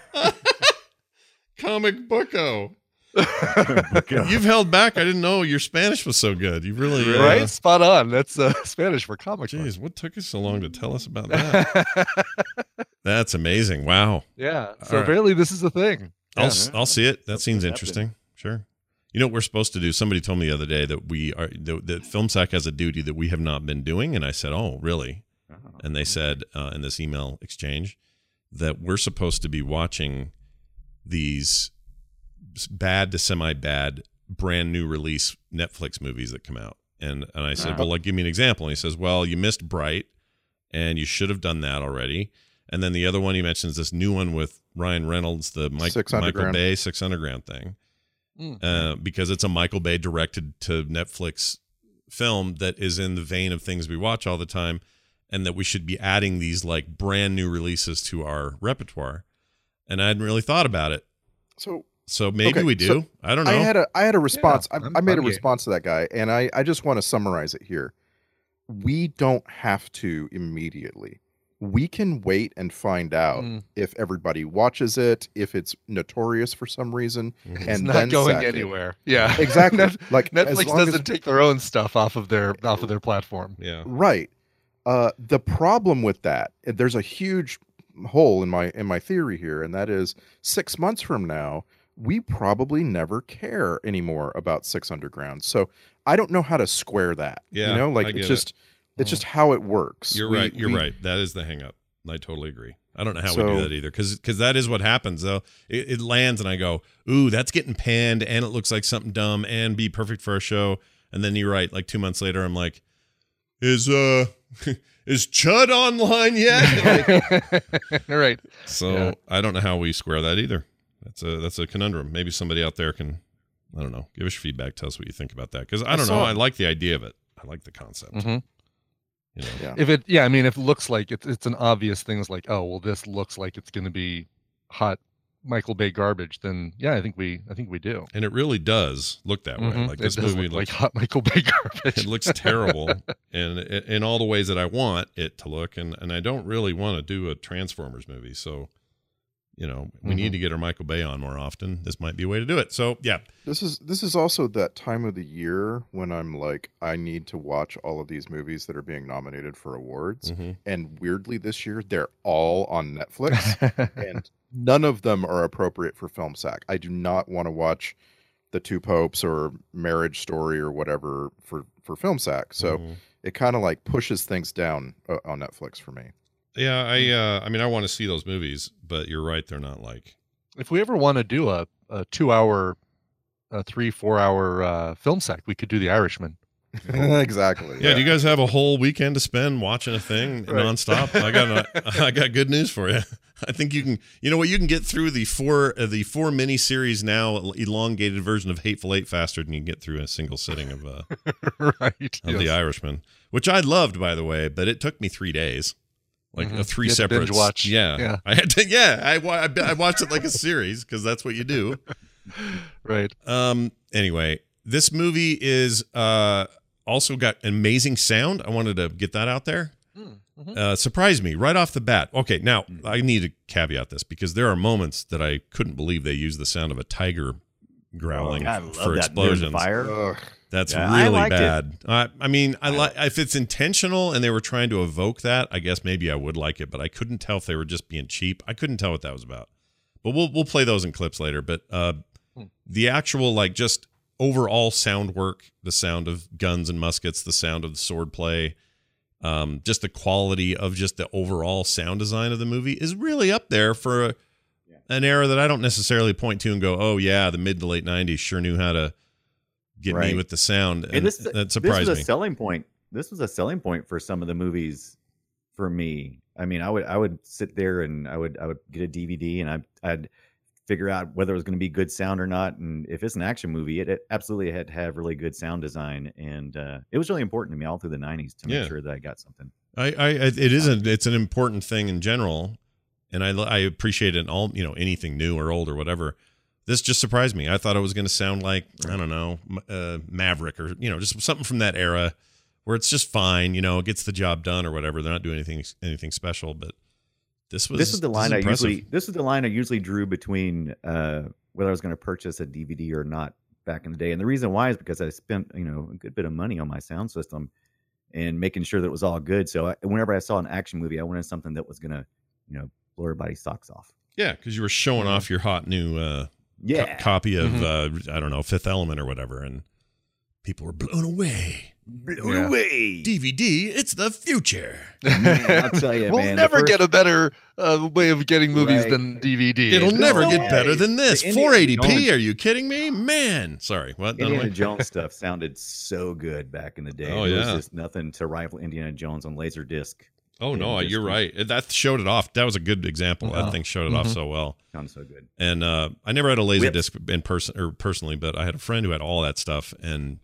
Comic booko. You've held back. I didn't know your Spanish was so good. You really, Right? Spot on. That's Spanish for comic book. Jeez, what took you so long to tell us about that? That's amazing. Wow. Yeah. So All right. apparently this is a thing. I'll Yeah. I'll see it. That seems happening. interesting. Sure. You know what we're supposed to do? Somebody told me the other day that that FilmSack has a duty that we have not been doing, and I said, "Oh, really?" And they said in this email exchange that we're supposed to be watching these bad to semi-bad brand new release Netflix movies that come out. And I said, well, like, give me an example. And he says, well, you missed Bright, and you should have done that already. And then the other one he mentions this new one with Ryan Reynolds, the 6 Michael Underground. Bay 6 Underground thing, because it's a Michael Bay directed to Netflix film that is in the vein of things we watch all the time, and that we should be adding these like brand new releases to our repertoire. And I hadn't really thought about it. So maybe Okay, we do. so I don't know. I had a response. Yeah, I made a I'm game. response to that guy, and I just want to summarize it here. We don't have to immediately. We can wait and find out if everybody watches it, if it's notorious for some reason, Mhm. and It's not then going sack it. anywhere. Yeah. Exactly. Like as Netflix long as- doesn't take their own stuff off of their platform. Yeah. Right. The problem with that, there's a huge hole in my theory here, and that is 6 months from now, we probably never care anymore about 6 Underground. So I don't know how to square that. Yeah, you know, like I get it's just how it works. You're right. You're right. That is the hang up. I totally agree. I don't know how we So- do that either, because that is what happens though. It lands and I go, ooh, that's getting panned, and it looks like something dumb and be perfect for a show. And then you're right. Like 2 months later, I'm like, is Chud online yet? Right. So Yeah. I don't know how we square that either. That's a conundrum. Maybe somebody out there can, I don't know, give us feedback. Tell us what you think about that, because I don't know. I like the idea of it. I like the concept. Mhm. You know? Yeah. If it looks like it's an obvious thing. It's like, oh well, this looks like it's going to be hot Michael Bay garbage. Then yeah, I think we do. And it really does look that way. Mhm. Like It this does movie look like looks, hot Michael Bay garbage. it looks terrible, and in all the ways that I want it to look. And I don't really want to do a Transformers movie. So, you know, we need to get our Michael Bay on more often. This might be a way to do it. So yeah, This is also that time of the year when I'm like, I need to watch all of these movies that are being nominated for awards. Mhm. And weirdly this year, they're all on Netflix. And none of them are appropriate for FilmSack. I do not want to watch The Two Popes or Marriage Story or whatever for FilmSack. So Mhm. it kind of like pushes things down on Netflix for me. Yeah, I mean, I want to see those movies, but you're right. They're not like, If we ever want to do a 2-hour, 3-4 hour film sack, we could do The Irishman. Exactly. yeah. Do you guys have a whole weekend to spend watching a thing nonstop? I got good news for you. I think you can. You know what? You can get through the four mini series now elongated version of Hateful Eight faster than you can get through a single sitting of Right. of The Irishman, which I loved, by the way, but it took me 3 days. Like Mhm. 3 You had to separate binge watch. Yeah. Yeah. I had to. Yeah, I watched it like a series because that's what you do. Right. Anyway, this movie is also got amazing sound. I wanted to get that out there. Surprised me right off the bat. Okay, now I need to caveat this because there are moments that I couldn't believe they used the sound of a tiger growling I love for that explosions. fire. Ugh. That's Yeah, I really liked it. bad. I mean, I like if it's intentional and they were trying to evoke that. I guess maybe I would like it, but I couldn't tell if they were just being cheap. I couldn't tell what that was about. But we'll play those in clips later. But the actual like just overall sound work, the sound of guns and muskets, the sound of the sword play, just the quality of just the overall sound design of the movie is really up there for an era that I don't necessarily point to and go, oh yeah, the mid to late 90s sure knew how to get me with the sound. And that surprised me. This was a selling point. This was a selling point for some of the movies for me. I mean, I would sit there and I would get a DVD and I'd figure out whether it was going to be good sound or not. And if it's an action movie, it absolutely had to have really good sound design. And it was really important to me all through the 90s to make sure that I got something. It's an important thing in general. And I appreciate it in all, anything new or old or whatever. This just surprised me. I thought it was going to sound like, I don't know, Maverick or, just something from that era where it's just fine, it gets the job done or whatever. They're not doing anything special, but this is the line I usually drew between whether I was going to purchase a DVD or not back in the day. And the reason why is because I spent, a good bit of money on my sound system and making sure that it was all good. So whenever I saw an action movie, I wanted something that was going to, blow everybody's socks off. Yeah, because you were showing off your hot new copy of, I don't know, Fifth Element or whatever, and people were blown away. Blown away. DVD, it's the future. Man, I'll tell you, we'll never get a better way of getting movies than DVD. It'll never get better than this. 480p, are you kidding me? Man. Sorry, what? Indiana Jones stuff sounded so good back in the day. Oh, It was just nothing to rival Indiana Jones on Laserdisc. Oh, no, you're right. That showed it off. That was a good example. That thing showed it off so well. Sounds so good. And I never had a Laserdisc in person or personally, but I had a friend who had all that stuff. And,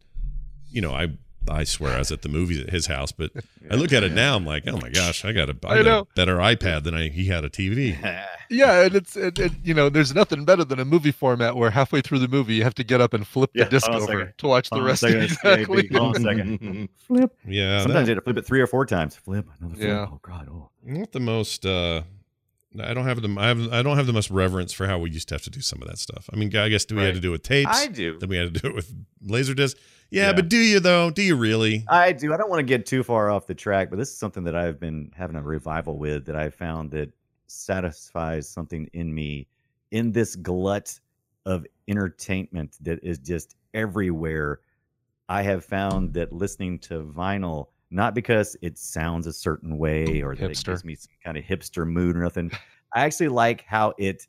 I swear I was at the movies at his house, but I look at it now, I'm like, oh my gosh, I got a better iPad than he had a TV. Yeah, and it's there's nothing better than a movie format where halfway through the movie you have to get up and flip the disc over to watch the rest of it. Exactly. Flip. Yeah. Sometimes you have to flip it 3 or 4 times. Flip, another flip. Yeah. Oh God. Oh. Not the most I don't have the most reverence for how we used to have to do some of that stuff. I mean, I guess we had to do it with tapes. I do. Then we had to do it with Laserdisc. Yeah, but do you though? Do you really? I do. I don't want to get too far off the track, but this is something that I've been having a revival with that I found that satisfies something in me in this glut of entertainment that is just everywhere. I have found that listening to vinyl, not because it sounds a certain way or that it gives me some kind of hipster mood or nothing. I actually like how it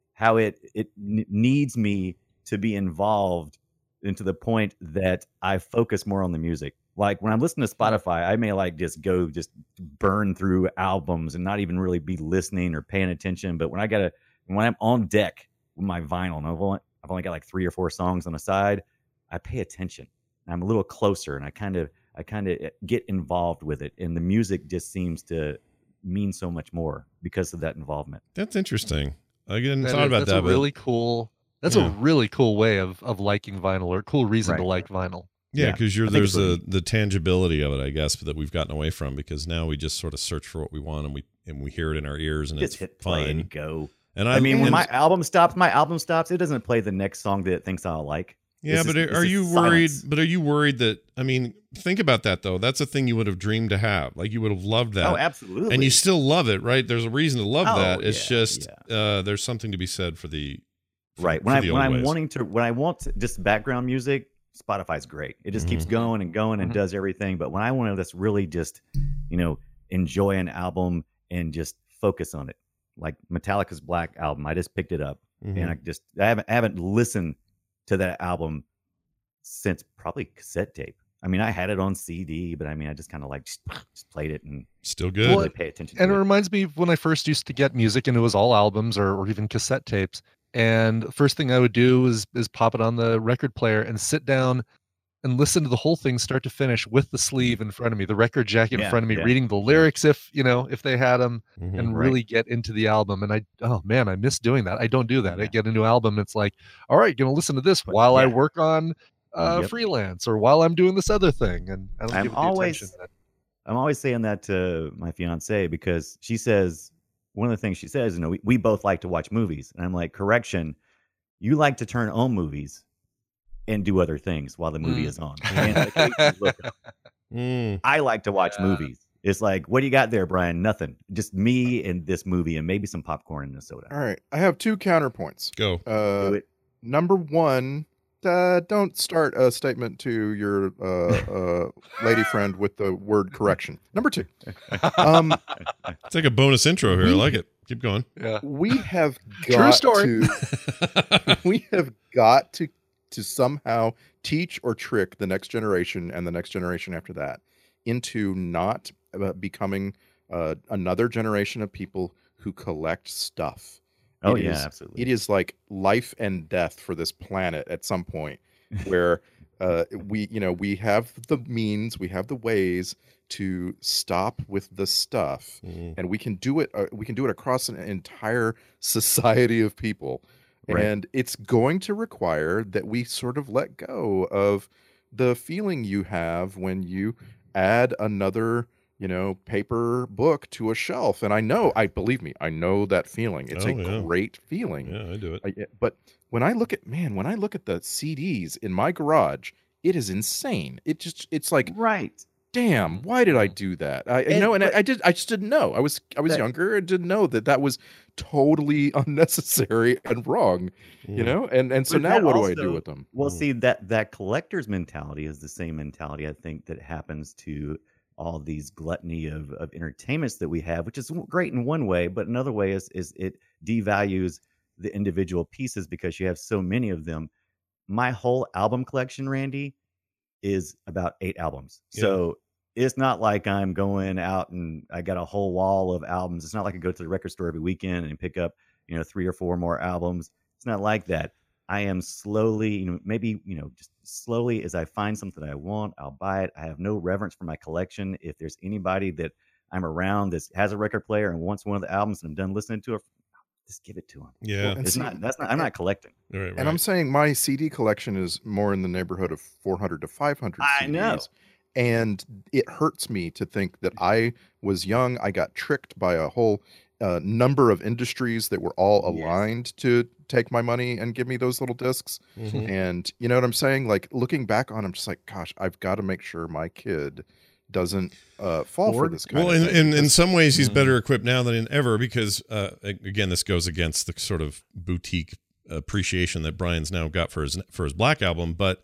needs me to be involved into the point that I focus more on the music. Like when I'm listening to Spotify, I may just burn through albums and not even really be listening or paying attention. But when I'm on deck with my vinyl and I've only got like 3 or 4 songs on the side, I pay attention. I'm a little closer and I kind of get involved with it. And the music just seems to mean so much more because of that involvement. That's interesting. I hadn't thought about that. That's a really cool way of liking vinyl, or a cool reason to like vinyl. Yeah, because there's the tangibility of it, I guess, that we've gotten away from, because now we just sort of search for what we want and we hear it in our ears and just it's hit play fine. And go. And when my album stops, it doesn't play the next song that it thinks I'll like. Yeah, are you worried? But are you worried that? I mean, think about that though. That's a thing you would have dreamed to have. Like you would have loved that. Oh, absolutely. And you still love it, right? There's a reason to love that. It's just there's something to be said for the. Right. When I want just background music, Spotify's great. It just keeps going and going and does everything. But when I want to just really just, enjoy an album and just focus on it, like Metallica's Black album, I just picked it up and I haven't listened to that album since probably cassette tape. I mean, I had it on CD, but I just kind of just played it and still good. Really pay attention. And it reminds me of when I first used to get music and it was all albums or even cassette tapes. And the first thing I would do is pop it on the record player and sit down and listen to the whole thing start to finish with the sleeve in front of me, the record jacket in front of me, reading the lyrics if they had them, and really get into the album. And I miss doing that. I don't do that. I get a new album and it's like, all right, going to listen to this while I work on freelance or while I'm doing this other thing. And I don't give it the attention. I'm always saying that to my fiance because she says, one of the things she says, we both like to watch movies. And I'm like, correction, you like to turn on movies and do other things while the movie is on. I like to watch movies. It's like, what do you got there, Brian? Nothing. Just me and this movie and maybe some popcorn and a soda. All right. I have 2 counterpoints. Go. Number 1, don't start a statement to your lady friend with the word correction. Number 2. It's like a bonus intro here. I like it. Keep going. Yeah. We have True got story. to somehow teach or trick the next generation and the next generation after that into not becoming another generation of people who collect stuff. Oh, It yeah, is- absolutely. It is like life and death for this planet at some point, where we have the means, we have the ways to stop with the stuff, and we can do it. We can do it across an entire society of people, Right. and it's going to require that we sort of let go of the feeling you have when you add another paper book to a shelf. And believe me, I know that feeling. It's Oh, a yeah. great feeling. Yeah, I do it. But when I look at the CDs in my garage, it is insane. It's like, Right. damn, why did I do that? I just didn't know. I was younger and didn't know that was totally unnecessary and wrong, and so But now that what do I do also- with them? Well, see, that collector's mentality is the same mentality, I think, that happens to all these gluttony of entertainments that we have, which is great in one way, but another way is it devalues the individual pieces because you have so many of them. My whole album collection, Randy, is about 8 albums. Yeah. So it's not like I'm going out and I got a whole wall of albums. It's not like I go to the record store every weekend and pick up, 3 or 4 more albums. It's not like that. I am slowly, just slowly as I find something I want, I'll buy it. I have no reverence for my collection. If there's anybody that I'm around that has a record player and wants one of the albums and I'm done listening to it, just give it to them. Yeah. And It's see- I'm not collecting. Right. And I'm saying my CD collection is more in the neighborhood of 400 to 500 I CDs. know. And it hurts me to think that I was young. I got tricked by a whole number of industries that were all Yes. aligned to take my money and give me those little discs. Mhm. And you know what I'm saying? Like, looking back on, I'm just like, gosh, I've got to make sure my kid doesn't fall for this kind Well, of thing. in some ways, he's better equipped now than ever because, again, this goes against the sort of boutique appreciation that Brian's now got for his Black Album. But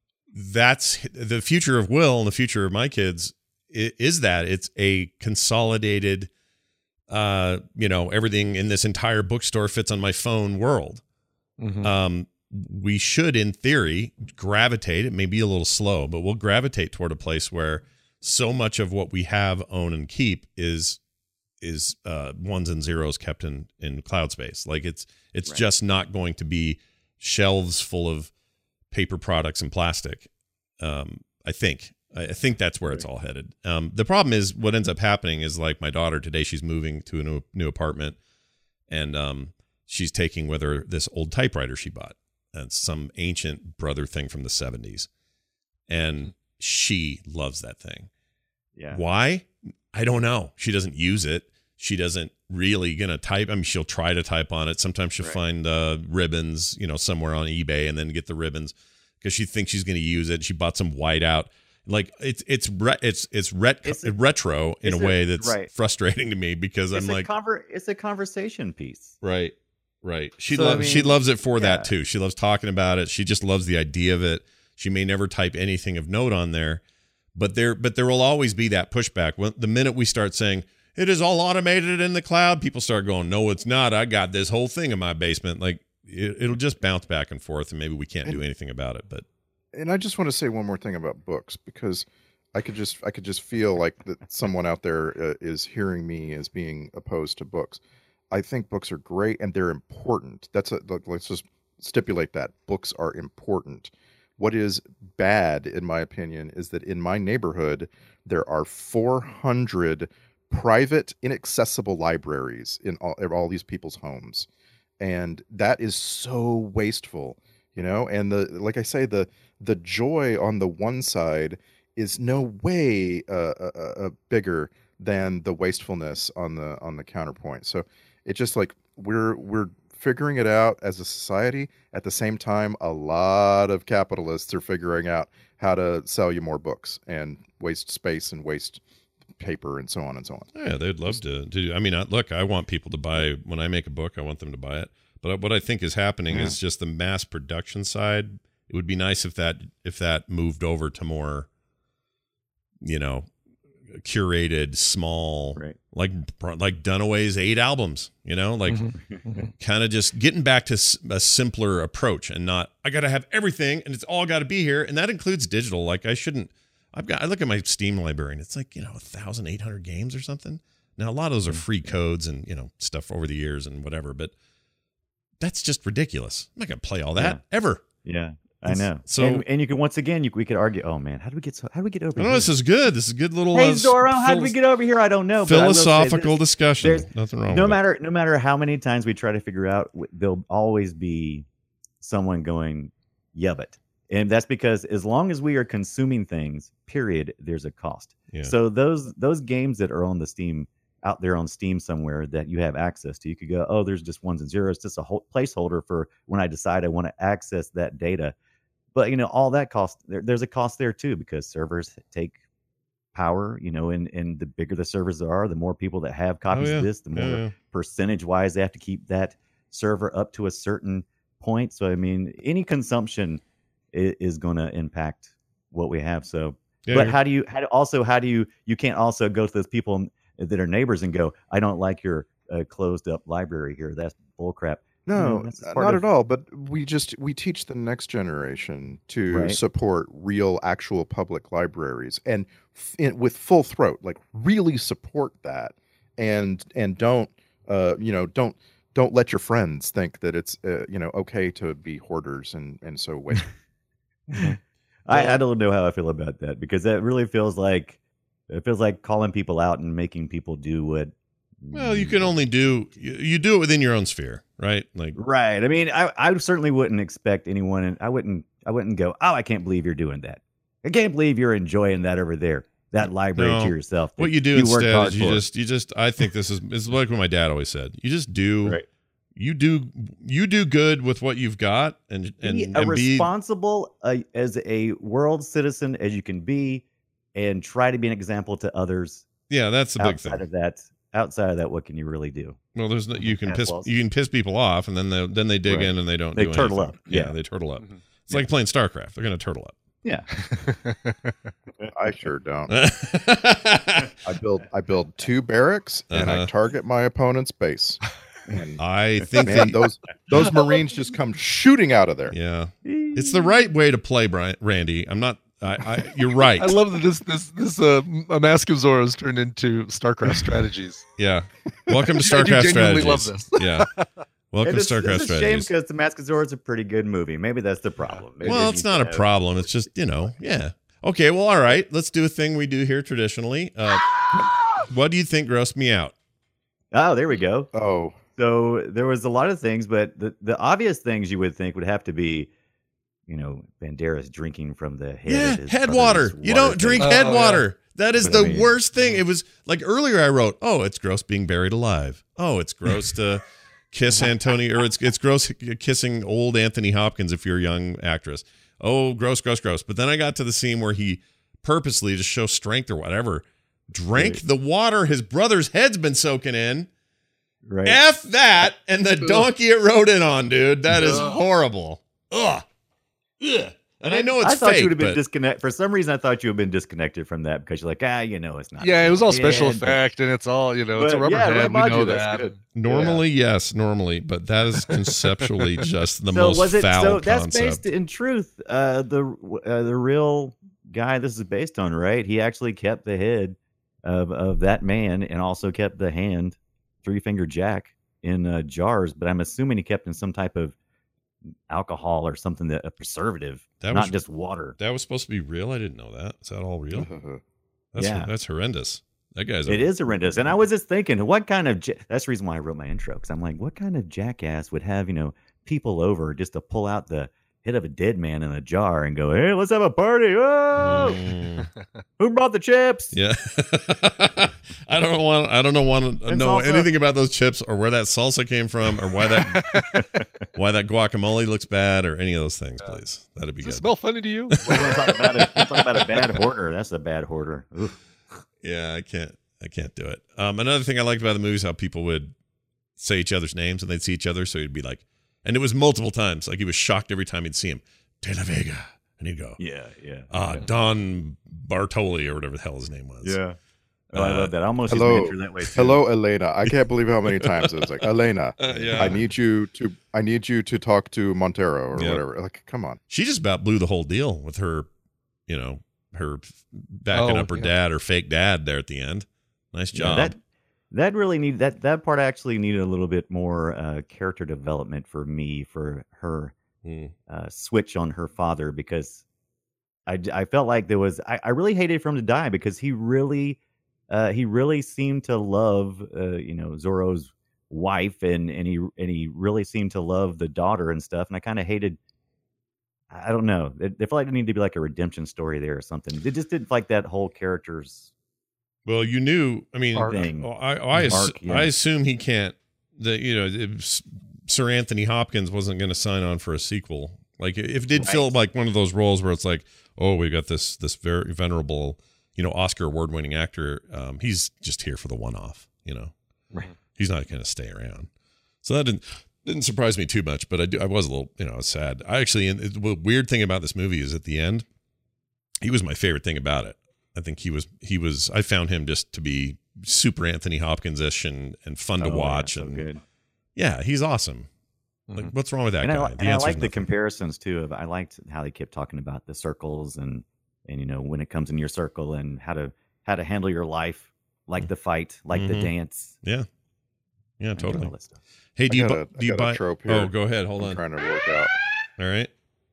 that's the future of Will and the future of my kids is that it's a consolidated, everything in this entire bookstore fits on my phone world. Mhm. We should, in theory, gravitate. It may be a little slow, but we'll gravitate toward a place where so much of what we have, own, and keep is ones and zeros kept in cloud space. Like it's Right. just not going to be shelves full of paper products and plastic. I think that's where it's all headed. The problem is what ends up happening is, like, my daughter today, she's moving to a new apartment, and she's taking with her this old typewriter she bought. And it's some ancient brother thing from the 70s. And she loves that thing. Yeah. Why? I don't know. She doesn't use it. She doesn't really gonna type. I mean, she'll try to type on it. Sometimes she'll Right. find ribbons, somewhere on eBay, and then get the ribbons because she thinks she's gonna use it. She bought some whiteout. Like it's retro in a way that's right. frustrating to me because I'm like, it's a conversation piece. right. She So, I loves she mean, loves it for yeah. that too. She loves talking about it. She just loves the idea of it. She may never type anything of note on there, but there will always be that pushback. When the minute we start saying it is all automated in the cloud, people start going, "No, it's not. I got this whole thing in my basement." Like it'll just bounce back and forth, and maybe we can't do anything about it. But And I just want to say one more thing about books, because I could just feel like that someone out there is hearing me as being opposed to books. I think books are great and they're important. Let's just stipulate that books are important. What is bad, in my opinion, is that in my neighborhood there are 400 private, inaccessible libraries in all these people's homes, and that is so wasteful. And like I say, the joy on the one side is no way bigger than the wastefulness on the counterpoint. So it's just like we're figuring it out as a society. At the same time, a lot of capitalists are figuring out how to sell you more books and waste space and waste paper and so on and so on. yeah, they'd love to do. I mean, look, I want people to buy when I make a book. I want them to buy it. But what I think is happening is just the mass production side It would be nice if that moved over to more, curated, small, Right. like Dunaway's 8 albums, like Mm-hmm. kind of just getting back to a simpler approach and not, I got to have everything and it's all got to be here. And that includes digital. Like I look at my Steam library and it's like, 1,800 games or something. Now, a lot of those are free codes and, stuff over the years and whatever, but that's just ridiculous. I'm not going to play all that ever. Yeah. I know. So- and you can once again we could argue. Oh man, how do we get over No, here? this is good. This is a good little Hey Zorro, how did we get over here? I don't know. but I will say philosophical this, discussion. there's- Nothing wrong no with it. matter how many times we try to figure out, there'll always be someone going, yeah, but. And that's because as long as we are consuming things, period, there's a cost. Yeah. So those games that are on the Steam, out there on Steam somewhere that you have access to, you could go, oh, there's just ones and zeros, just a whole placeholder for when I decide I want to access that data. But all that cost, there's a cost there too, because servers take power, and the bigger the servers are, the more people that have copies yeah. of this, the more Yeah. percentage wise they have to keep that server up to a certain point. So I mean, any consumption is going to impact what we have. So, Yeah, but how do you you can't also go to those people that are neighbors and go, I don't like your closed up library here. That's bullcrap. No, That's just part not of- at all. But we teach the next generation to Right. support real, actual public libraries, and with full throat, like really support that, and don't don't let your friends think that it's okay to be hoarders and so wasteful. I don't know how I feel about that, because that really feels like calling people out and making people do what. Well, you can only do you do it within your own sphere, right? Like, Right. I mean, I certainly wouldn't expect anyone, and I wouldn't go, oh, I can't believe you're doing that. I can't believe you're enjoying that over there, that library No. to yourself. what you do worked instead hard is you for. just I think this is like what my dad always said. You just do Right. you do good with what you've got and Be and a be responsible as a world citizen as you can be, and try to be an example to others. yeah, that's the big thing. Outside of that, what can you really do? Well, there's no, you can Yeah, piss well, you can piss people off, and then they dig Right. in and they don't They do turtle anything. up. Yeah, Yeah. they turtle up. Mhm. It's like playing StarCraft. They're gonna turtle up. Yeah. I sure don't. I build 2 barracks and I Uh-huh. target my opponent's base. And I think man, those Marines just come shooting out of there. yeah, it's the right way to play, Brian Randy. I'm not. You're right. I love that this a Mask of Zorro has turned into StarCraft strategies. Yeah. Welcome to I do StarCraft genuinely Strategies. love this. Yeah. Welcome And to StarCraft it's a shame Strategies. because The Mask of Zorro is a pretty good movie. Maybe that's the problem. Maybe Well, it it's needs not to a have- problem. It's just, yeah. Okay, well, all right. Let's do a thing we do here traditionally. What do you think grossed me out? Oh, there we go. Oh, So there was a lot of things, but the obvious things you would think would have to be, Banderas drinking from the head. Yeah, of his head brother's water. You don't thing. drink Oh, head yeah. water. That is But I the mean- worst thing. It was like earlier I wrote, oh, it's gross being buried alive. Oh, it's gross to kiss Antonio, or it's gross kissing old Anthony Hopkins if you're a young actress. Oh, gross, gross, gross. But then I got to the scene where he purposely, to show strength or whatever, drank the water his brother's head's been soaking in. Right. F that and the donkey it rode in on, dude. That is horrible. Ugh. Ugh. And I know it's I thought fake, you would have been but disconnected. For some reason, I thought you would have been disconnected from that because you're like, it's not. Yeah, it was all special Yeah, but- effect, and it's all it's a But, rubber yeah, head. We remind know you, that's that. good. normally, yes, but that is conceptually just the So most was it? foul So that's concept. based in truth. The real guy this is based on, right? He actually kept the head of that man and also kept the hand, 3-finger Jack, in jars. But I'm assuming he kept in some type of alcohol or something, a preservative, That not was- just water. That was supposed to be real. I didn't know that. Is that all real? Yeah. That's horrendous. That guy's It is horrendous. And I was just thinking, what kind of that's the reason why I wrote my intro, because I'm like, what kind of jackass would have people over just to pull out the head of a dead man in a jar and go, hey, let's have a party. Oh, Mm, who brought the chips? yeah. I don't want to And know salsa. anything about those chips or where that salsa came from or why that guacamole looks bad or any of those things, please. That'd be Does it good. smell funny to you? We're talking about a bad hoarder. That's a bad hoarder. Oof. Yeah, I can't do it. Another thing I liked about the movie is how people would say each other's names and they'd see each other. So he'd be like, and it was multiple times. Like he was shocked every time he'd see him. De La Vega. And he'd go, Yeah, yeah. Don Bartoli or whatever the hell his name was. Yeah. Oh, I love that. I almost Hello. used my intro that way too. Hello, Elena. I can't believe how many times it was like, Elena, Yeah. I need you to talk to Montero or Yeah. whatever. Like, come on. She just about blew the whole deal with her, her backing up her dad or fake dad there at the end. Nice job. Yeah, that really needed that part actually needed a little bit more character development for me, for her switch on her father, because I felt like there was I really hated for him to die, because he really seemed to love Zorro's wife, and he really seemed to love the daughter and stuff, and I kind of hated. I don't know. It felt like there needed to be like a redemption story there or something. It just didn't like that whole character's. Well, you knew. I mean, thing. I assume he can't. Sir Anthony Hopkins wasn't going to sign on for a sequel. Like, if it did feel like one of those roles where it's like, oh, we got this very venerable, Oscar award-winning actor. He's just here for the one-off. Right. He's not going to stay around. So that didn't surprise me too much. But I was a little, I was sad. I actually, the weird thing about this movie is at the end, he was my favorite thing about it. I think he was. I found him just to be super Anthony Hopkins-ish and fun to watch. Yeah, so good. Yeah, he's awesome. Like, what's wrong with that guy? I like the comparisons too. I liked how they kept talking about the circles and when it comes in your circle and how to handle your life, like the fight, like the dance. Yeah, totally. All that stuff. Hey, do I you got buy? a trope here. Oh, go ahead. Hold I'm on. trying to work out. All right.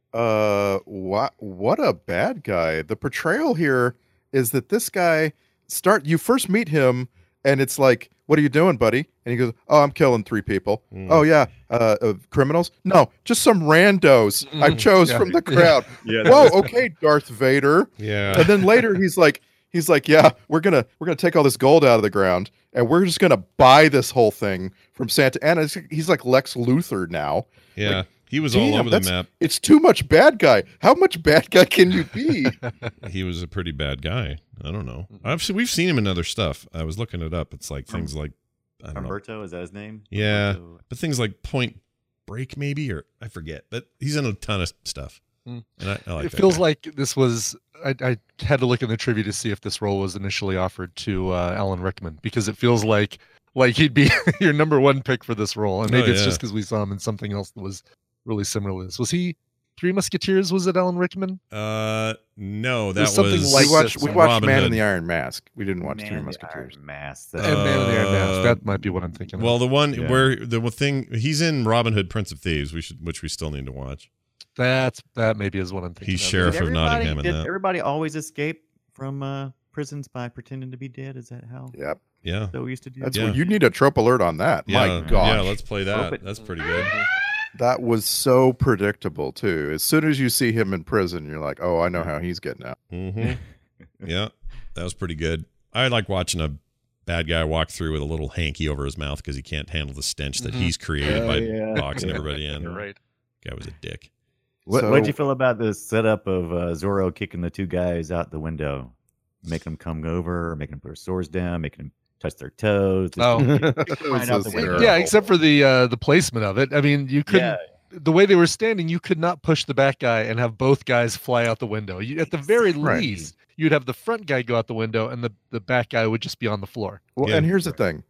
What a bad guy. The portrayal here is that this guy you first meet him and it's like, what are you doing, buddy? And he goes, oh, I'm killing 3 people. Oh yeah. Criminals? No, just some randos I chose from the crowd. Yeah. Whoa, okay, Darth Vader. Yeah. And then later he's like, yeah, we're gonna take all this gold out of the ground and we're just gonna buy this whole thing from Santa Ana. He's like Lex Luthor now. Yeah. Like, he was all over the that's- map. It's too much bad guy. How much bad guy can you be? He was a pretty bad guy. I don't know. We've seen him in other stuff. I was looking it up. It's like things like, I don't know. Umberto, is that his name? Yeah, Umberto. but things like Point Break, maybe, or I forget. But he's in a ton of stuff, and I like. It that feels guy. like this was. I had to look in the trivia to see if this role was initially offered to Alan Rickman, because it feels like he'd be your number one pick for this role, and maybe it's just because we saw him in something else that was really similar to this. Was he Three Musketeers? Was it Alan Rickman? No, that There's something was like we watched Robin Man Hood. in the Iron Mask. We didn't watch Man Three in the Musketeers. Iron Mask. And Man in the Iron Mask. That might be what I'm thinking. Well, of. the one Yeah. where the thing he's in Robin Hood, Prince of Thieves, which we still need to watch. that maybe is what I'm thinking. He's of. Sheriff Did of Nottingham in did that. everybody always escape from prisons by pretending to be dead? Is that how Yep. Yeah, that we used to do? That's Yeah. what you need a trope alert on that. yeah, My gosh. yeah. Let's play Trope that. it. That's pretty good. That was so predictable too. As soon as you see him in prison, you're like, oh, I know how he's getting out. Mm-hmm. Yeah, that was pretty good. I like watching a bad guy walk through with a little hanky over his mouth because he can't handle the stench that he's created by boxing everybody in. You're right. Guy was a dick. What'd you feel about the setup of Zorro kicking the 2 guys out the window, making them come over, making them put their swords down, making them touch their toes? Oh. Right out the window. Yeah, except for the placement of it. I mean, you couldn't. The way they were standing, you could not push the back guy and have both guys fly out the window. At the very Right. least, you'd have the front guy go out the window, and the back guy would just be on the floor. Well, Yeah. and here's the thing.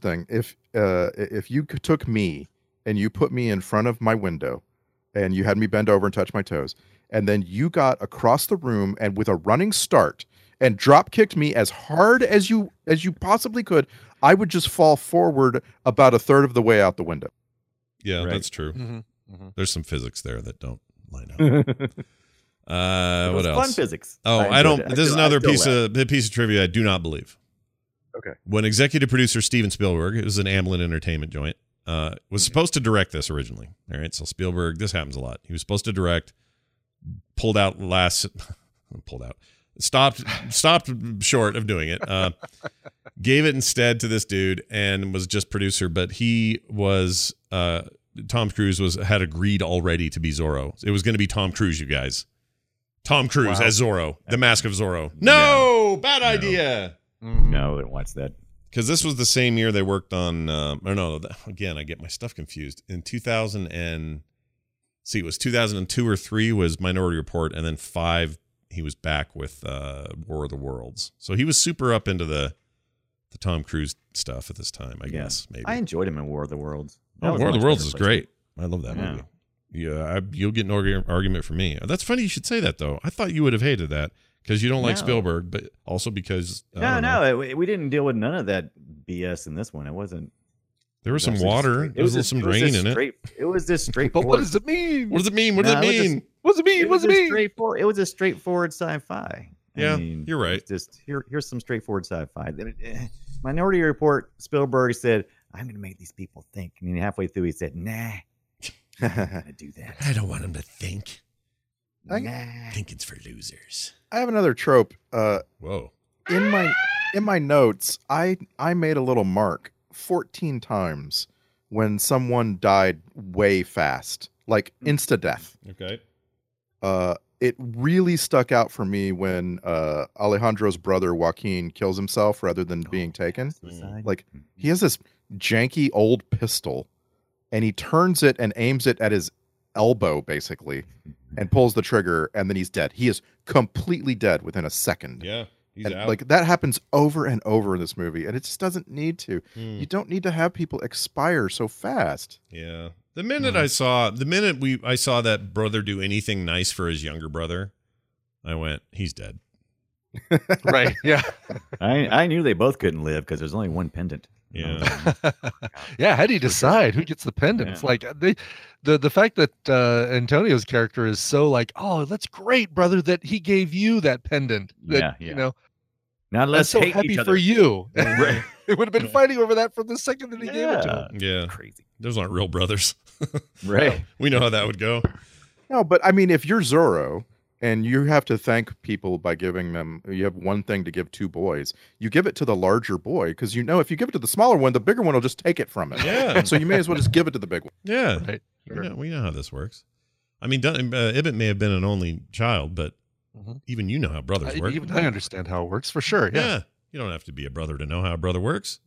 If you took me and you put me in front of my window, and you had me bend over and touch my toes, and then you got across the room and with a running start and drop kicked me as hard as you possibly could, I would just fall forward about a third of the way out the window. Yeah, Right. that's true. Mm-hmm. There's some physics there that don't line up. It What was else? fun physics. Oh, I enjoyed don't. it. This is still- another still laugh. piece of trivia I do not believe. Okay. When executive producer Steven Spielberg, it was an Amblin Entertainment joint, was supposed to direct this originally. All right, so Spielberg, this happens a lot. He was supposed to direct, stopped short of doing it. Gave it instead to this dude and was just producer. But he was Tom Cruise had agreed already to be Zorro. It was going to be Tom Cruise, you guys. Tom Cruise as Zorro, the Mask of Zorro. No, bad idea. No, I didn't watch that. Because this was the same year they worked on, again, I get my stuff confused. In 2000 and see, it was 2002 or 3 was Minority Report, and then 5 he was back with War of the Worlds. So he was super up into the Tom Cruise stuff at this time, I guess. Maybe I enjoyed him in War of the Worlds. War of the Worlds is great. I love that movie. Yeah, you'll get an argument from me. That's funny you should say that, though. I thought you would have hated that because you don't like Spielberg, but also because we didn't deal with none of that BS in this one. It wasn't. There was some water. There was some rain in it. It was just straight. But what does it mean? What does it mean? What does it mean? What does it mean? What does it mean? It was a straightforward sci-fi. Yeah, you're right. Just here's some straightforward sci-fi. Minority Report. Spielberg said, "I'm going to make these people think," and then halfway through, he said, "Nah, I'm not going to do that. I don't want them to think. Nah." Thinking's for losers." I have another trope. Whoa. In my notes, I made a little mark 14 times when someone died way fast, like insta death. Okay. It really stuck out for me when Alejandro's brother Joaquin kills himself rather than being taken. Like, he has this janky old pistol, and he turns it and aims it at his elbow, basically, and pulls the trigger, and then he's dead. He is completely dead within a second. Yeah. He's And out. like, that happens over and over in this movie, and it just doesn't need to. You don't need to have people expire so fast. Yeah. The minute I saw that brother do anything nice for his younger brother, I went, he's dead. Right. Yeah. I knew they both couldn't live because there's only one pendant. Yeah. Yeah. How do you decide who gets the pendant? It's like the fact that Antonio's character is so like, oh, that's great, brother, that he gave you that pendant. That, Yeah. You know, Now I'm let's so hate happy each for other. you. Right. It would have been fighting over that from the second that he gave it to him. Yeah. Crazy. Those aren't real brothers. Right. We know how that would go. No, but I mean, if you're Zorro and you have to thank people by giving them, you have one thing to give two boys, you give it to the larger boy because you know if you give it to the smaller one, the bigger one will just take it from it. Yeah. So you may as well just give it to the big one. Yeah. Right. We know how this works. I mean, Ibbot may have been an only child, but even you know how brothers work. Even I understand how it works for sure. Yeah. You don't have to be a brother to know how a brother works.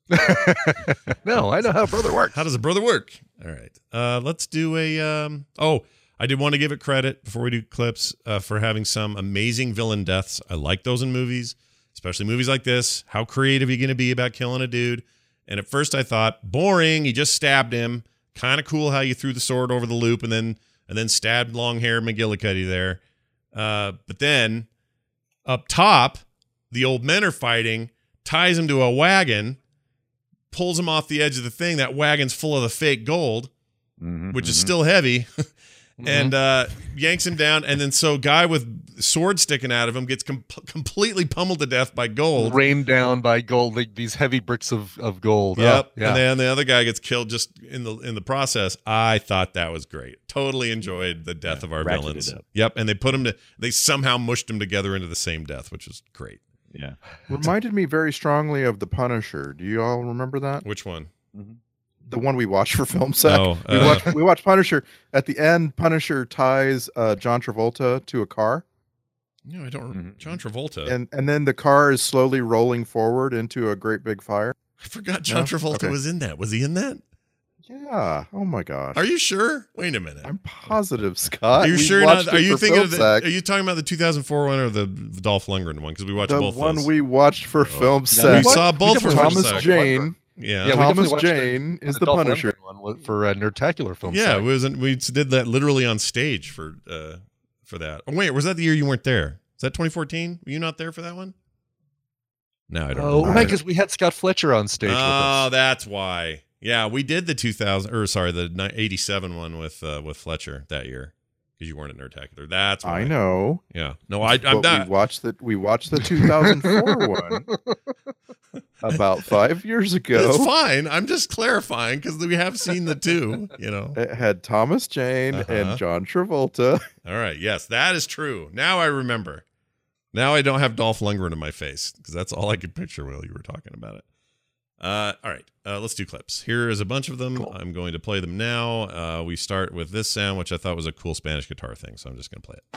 No, I know how brother works. How does a brother work? All right. Let's do a. I did want to give it credit before we do clips for having some amazing villain deaths. I like those in movies, especially movies like this. How creative are you going to be about killing a dude? And at first I thought, boring. He just stabbed him. Kind of cool how you threw the sword over the loop and then stabbed long-haired McGillicuddy there. But then up top, the old men are fighting, ties him to a wagon, pulls him off the edge of the thing. That wagon's full of the fake gold, which is still heavy, and yanks him down. And then so guy with sword sticking out of him gets completely pummeled to death by gold. Rained down by gold, like these heavy bricks of gold. Yep. Oh, yeah. And then the other guy gets killed just in the process. I thought that was great. Totally enjoyed the death of our ratcheted villains. it up. Yep. And they somehow mushed them together into the same death, which was great. Yeah. Reminded me very strongly of The Punisher. Do you all remember that? Which one? The one we watched for Film Sack. Oh, we watched Punisher. At the end, Punisher ties John Travolta to a car. No, I don't remember. John Travolta. And then the car is slowly rolling forward into a great big fire. I forgot John No? Travolta Okay. was in that. Was he in that? Yeah. Oh my gosh. Are you sure? Wait a minute. I'm positive, Scott. Are you We sure? watched Are it you for thinking of Film the? Sack. Are you talking about the 2004 one or the Dolph Lundgren one? Because we watched The both. one those. we watched for Film We Sack. saw both for Film Thomas Sack. Jane. Yeah. Yeah, we Thomas definitely watched Jane is the Dolph Punisher. Lundgren one for Nerdtacular Film. Yeah, Sack. we did that literally on stage for that. Oh wait, was that the year you weren't there? Is that 2014? Were you not there for that one? No, I don't. Oh, remember. right, because we had Scott Fletcher on stage with Oh, us. that's why. Yeah, we did the 87 one with Fletcher that year because you weren't at Nerdtacular. That's why. I know. Yeah. No, I'm But not. we watched the 2004 one about 5 years ago. It's fine. I'm just clarifying because we have seen the two. You know. It had Thomas Jane and John Travolta. All right. Yes, that is true. Now I remember. Now I don't have Dolph Lundgren in my face because that's all I could picture while you were talking about it. All right. Let's do clips. Here is a bunch of them. Cool. I'm going to play them now. We start with this sound, which I thought was a cool Spanish guitar thing, so I'm just going to play it.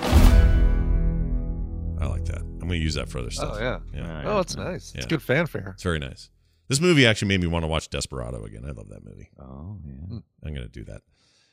I like that. I'm going to use that for other stuff. Oh, yeah. Oh, it's nice. Yeah. It's good fanfare. It's very nice. This movie actually made me want to watch Desperado again. I love that movie. Oh, yeah. I'm going to do that.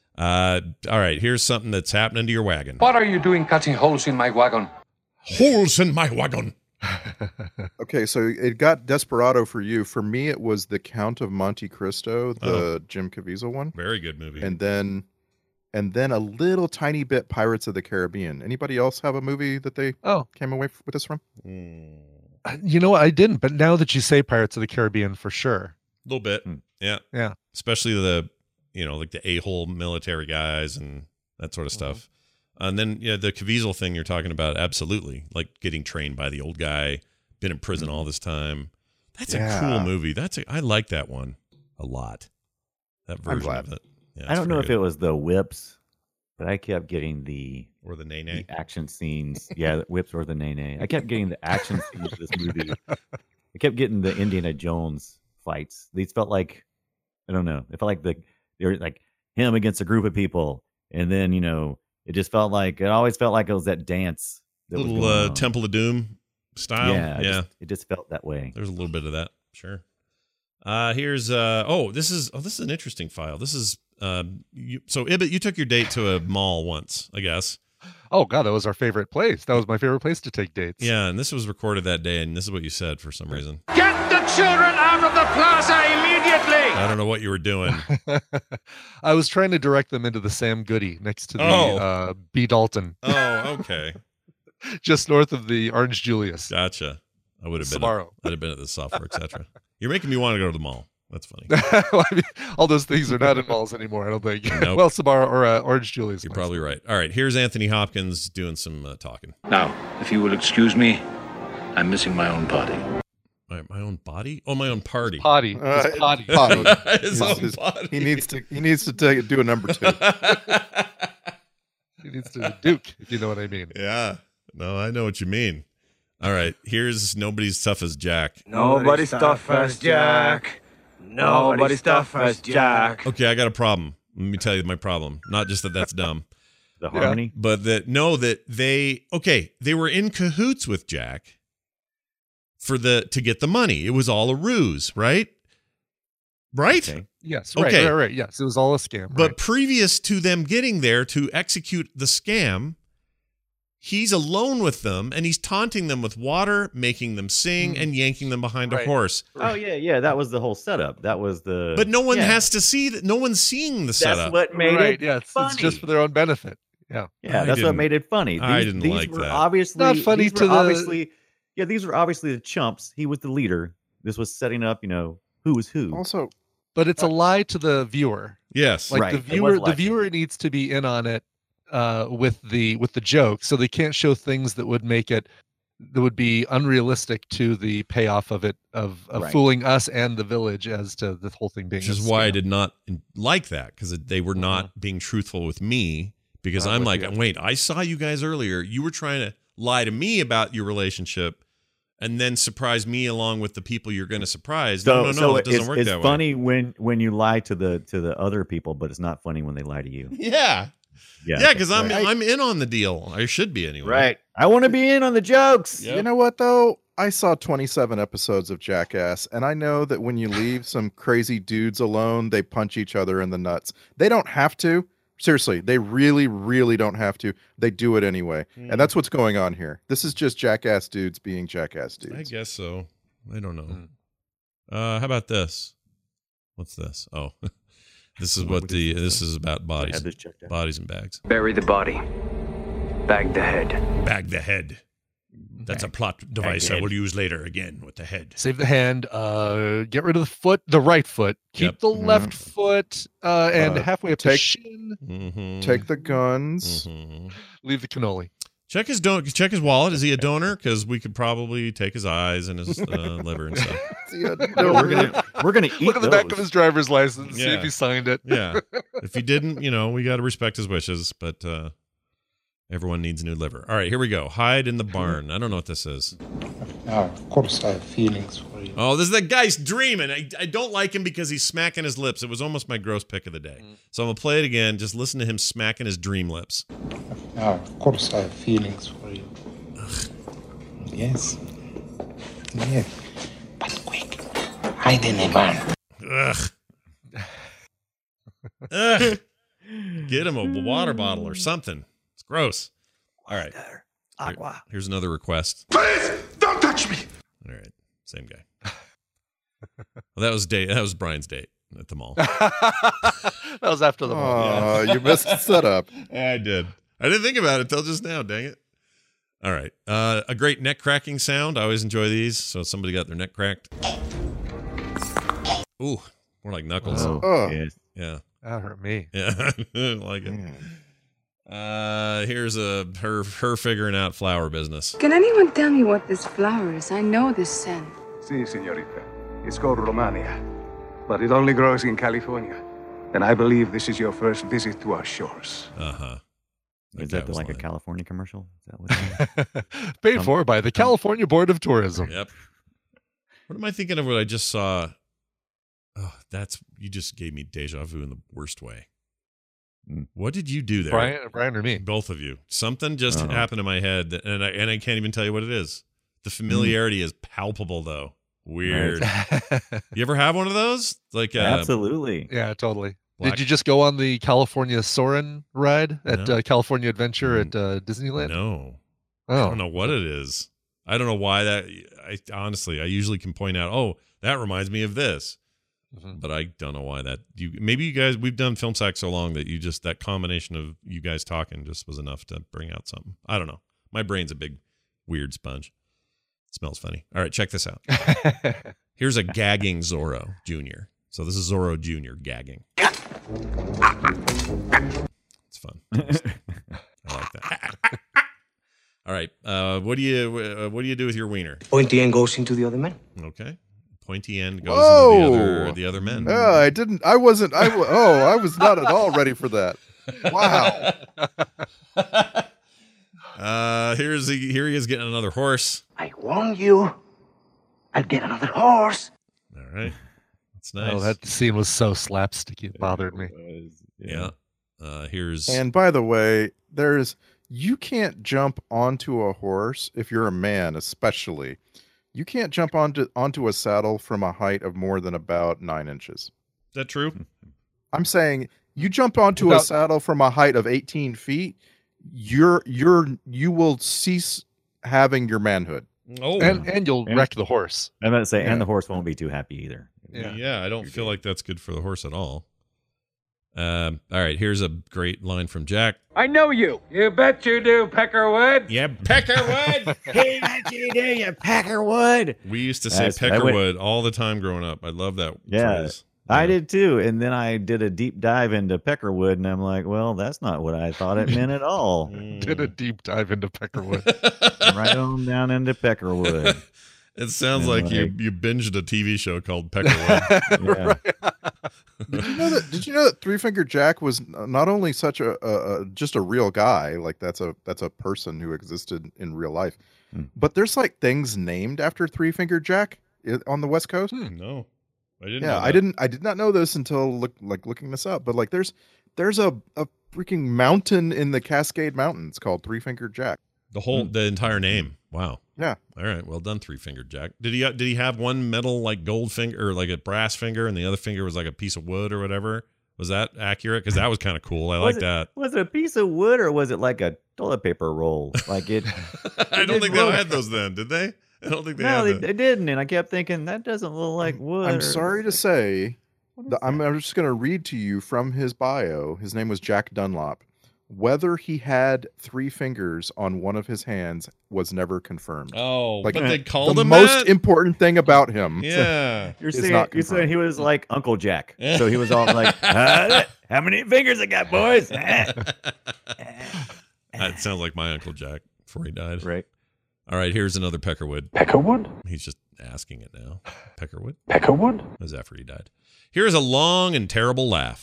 All right, here's something that's happening to your wagon. What are you doing cutting holes in my wagon? Holes in my wagon. Okay, so it got Desperado for you. For me, it was The Count of Monte Cristo, the Jim Caviezel one. Very good movie. And then a little tiny bit Pirates of the Caribbean. Anybody else have a movie that they came away with this from? You know what? I didn't, but now that you say Pirates of the Caribbean, for sure. A little bit. Yeah. Yeah. Especially the, like the a-hole military guys and that sort of stuff. And then, the Caviezel thing you're talking about, absolutely. Like getting trained by the old guy, been in prison all this time. That's a cool movie. I like that one a lot. That version of it. Yeah, I don't know if it was the whips, but I kept getting the nay action scenes. Yeah, the whips or the nay. I kept getting the action scenes of this movie. I kept getting the Indiana Jones fights. These felt like, I don't know. It felt like they were like him against a group of people, and then it just felt like it was that dance. That little Temple of Doom style. Yeah. It just felt that way. There's a little bit of that. Sure. Here's this is an interesting file. This is so Ibbott, you took your date to a mall once, I guess. Oh God, that was our favorite place. That was my favorite place to take dates. Yeah, and this was recorded that day, and this is what you said for some reason. Get the children out of the plaza immediately! I don't know what you were doing. I was trying to direct them into the Sam Goody next to the B. Dalton. Oh, okay. Just north of the Orange Julius. Gotcha. I would have been. I'd have been at the software, etc. You're making me want to go to the mall. That's funny. Well, I mean, all those things are not in malls anymore, I don't think. Nope. Well, Sbarro or Orange Julius. You're probably right. All right, here's Anthony Hopkins doing some talking. Now, if you will excuse me, I'm missing my own body. My own body? Oh, my own party. Potty. His potty. His own body. He needs to do a number 2. He needs to Duke, if you know what I mean. Yeah. No, I know what you mean. All right, here's Nobody's Tough as Jack. Nobody's tough as Jack. Nobody's tough as Jack. Okay, I got a problem. Let me tell you my problem. Not just that that's dumb. The harmony? But that they were in cahoots with Jack to get the money. It was all a ruse, right? Right? Okay. Yes, Okay. right. Yes, it was all a scam. But previous to them getting there to execute the scam, he's alone with them, and he's taunting them with water, making them sing, and yanking them behind a horse. Oh, yeah. That was the whole setup. That was the... But no one has to see that. No one's seeing the setup. That's what made it funny. It's just for their own benefit. Yeah. Yeah, that's what made it funny. I didn't like that. Obviously, not funny these to were obviously, yeah, these were obviously the chumps. He was the leader. This was setting up, who was who. Also, but it's a lie to the viewer. Yes. Like Right. the viewer needs to be in on it with the joke, so they can't show things that would make it that would be unrealistic to the payoff of it of Right. fooling us and the village as to the whole thing being Which is a why I scam. did not like that, because they were not being truthful with me, because Not I'm with like, you. wait, I saw you guys earlier. You were trying to lie to me about your relationship and then surprise me along with the people you're going to surprise. No, it doesn't work it's that way. funny when you lie to the other people, but it's not funny when they lie to you. Yeah. Yeah, because I'm in on the deal. I should be anyway. Right. I want to be in on the jokes. Yep. You know what, though? I saw 27 episodes of Jackass, and I know that when you leave some crazy dudes alone, they punch each other in the nuts. They don't have to. Seriously, they really, really don't have to. They do it anyway. And that's what's going on here. This is just Jackass dudes being Jackass dudes. I guess so. I don't know. How about this? What's this? Oh, this is about bodies. I had this checked out. Bodies and bags. Bury the body. Bag the head. Bag the head. That's a plot device I will use later again with the head. Save the hand, get rid of the foot, the right foot, keep Yep. the left foot, and halfway up the take- shin, Mm-hmm. Take the guns. Mm-hmm. leave the cannoli. Check his wallet. Is he a donor? Because we could probably take his eyes and his liver and stuff. We're gonna eat Look at the back of those. his driver's license, see Yeah. if he signed it. Yeah. If he didn't, we got to respect his wishes, but everyone needs a new liver. All right, here we go. Hide in the barn. I don't know what this is. Now, of course, I have feelings for you. Oh, this is that guy's dreaming. I don't like him because he's smacking his lips. It was almost my gross pick of the day. So I'm going to play it again. Just listen to him smacking his dream lips. Now, of course, I have feelings for you. Yes. Yes. But quick, hide in the barn. Ugh. Ugh. Get him a water bottle or something. It's gross. All right. Aqua. Here's another request. Please, don't touch me! All right. Same guy. Well, that was Brian's date at the mall. That was after the mall. Oh, you missed the setup. I did. I didn't think about it till just now. Dang it. All right. A great neck cracking sound. I always enjoy these. So somebody got their neck cracked. Ooh, more like knuckles. Oh. Yes. Yeah. That hurt me. Yeah. I didn't like it. Here's her figuring out flower business. Can anyone tell me what this flower is? I know this scent. Si, señorita. It's called Romania, but it only grows in California. And I believe this is your first visit to our shores. Uh-huh. Is that like a California commercial? Is that what it is? Paid for by the California Board of Tourism. Yep. What am I thinking of what I just saw? Oh, you just gave me deja vu in the worst way. What did you do there? Brian or me? Both of you. Something just happened in my head, and I can't even tell you what it is. The familiarity is palpable, though. Weird. You ever have one of those? Like Absolutely. Yeah, totally. Did you just go on the California Soarin' ride at California Adventure at Disneyland? No. Oh. I don't know what it is. I don't know why that. I usually can point out, oh, that reminds me of this. But I don't know why that. Maybe you guys, we've done Film Sack so long that that combination of you guys talking just was enough to bring out something. I don't know. My brain's a big weird sponge. It smells funny. All right, check this out. Here's a gagging Zorro Jr. So this is Zorro Jr. gagging. It's fun. I like that. All right. What do you do with your wiener? Pointy end goes into the other man. Okay. Pointy end goes into the other men. I was not at all ready for that. Wow. Here he is getting another horse. I warn you, I'll get another horse. All right. That's nice. Oh, that scene was so slapsticky. It bothered me. Yeah. And by the way, you can't jump onto a horse if you're a man, especially. You can't jump onto a saddle from a height of more than about 9 inches. Is that true? I'm saying you jump onto a saddle from a height of 18 feet, you will cease having your manhood. Oh, and you'll wreck the horse. I'm about to say, and the horse won't be too happy either. Yeah, I don't feel like that's good for the horse at all. All right, here's a great line from Jack. I know you. You bet you do, Peckerwood. Yeah, Peckerwood. Hey, bet you do, you Peckerwood. We used to say Peckerwood all the time growing up. I love that phrase. I did too. And then I did a deep dive into Peckerwood, and I'm like, well, that's not what I thought it meant at all. Did a deep dive into Peckerwood. Right on down into Peckerwood. It sounds like you binged a TV show called Peckerwood. Did you know that Three Finger Jack was not only such just a real guy, like that's a person who existed in real life, but there's like things named after Three Finger Jack on the West Coast? No, I didn't. Yeah, I did not know this until looking this up. But like, there's a freaking mountain in the Cascade Mountains called Three Finger Jack. The entire name. Wow. Yeah. All right. Well done, Three Fingered Jack. Did he have one metal like gold finger or like a brass finger, and the other finger was like a piece of wood or whatever? Was that accurate? Because that was kind of cool. I like that. Was it a piece of wood or was it like a toilet paper roll? Like it. I don't think they had those then, did they? I don't think they had that. They didn't, and I kept thinking that doesn't look like wood. I'm sorry to say, I'm just going to read to you from his bio. His name was Jack Dunlop. Whether he had 3 fingers on one of his hands was never confirmed. Oh, like, but they called the him most that? important thing about him. Yeah, you're saying he was like Uncle Jack, so he was all like, "How many fingers I got, boys?" That sounds like my Uncle Jack before he died. Right. All right, here's another Peckerwood. Peckerwood? He's just asking it now. Peckerwood? Peckerwood? That was after he died. Here's a long and terrible laugh.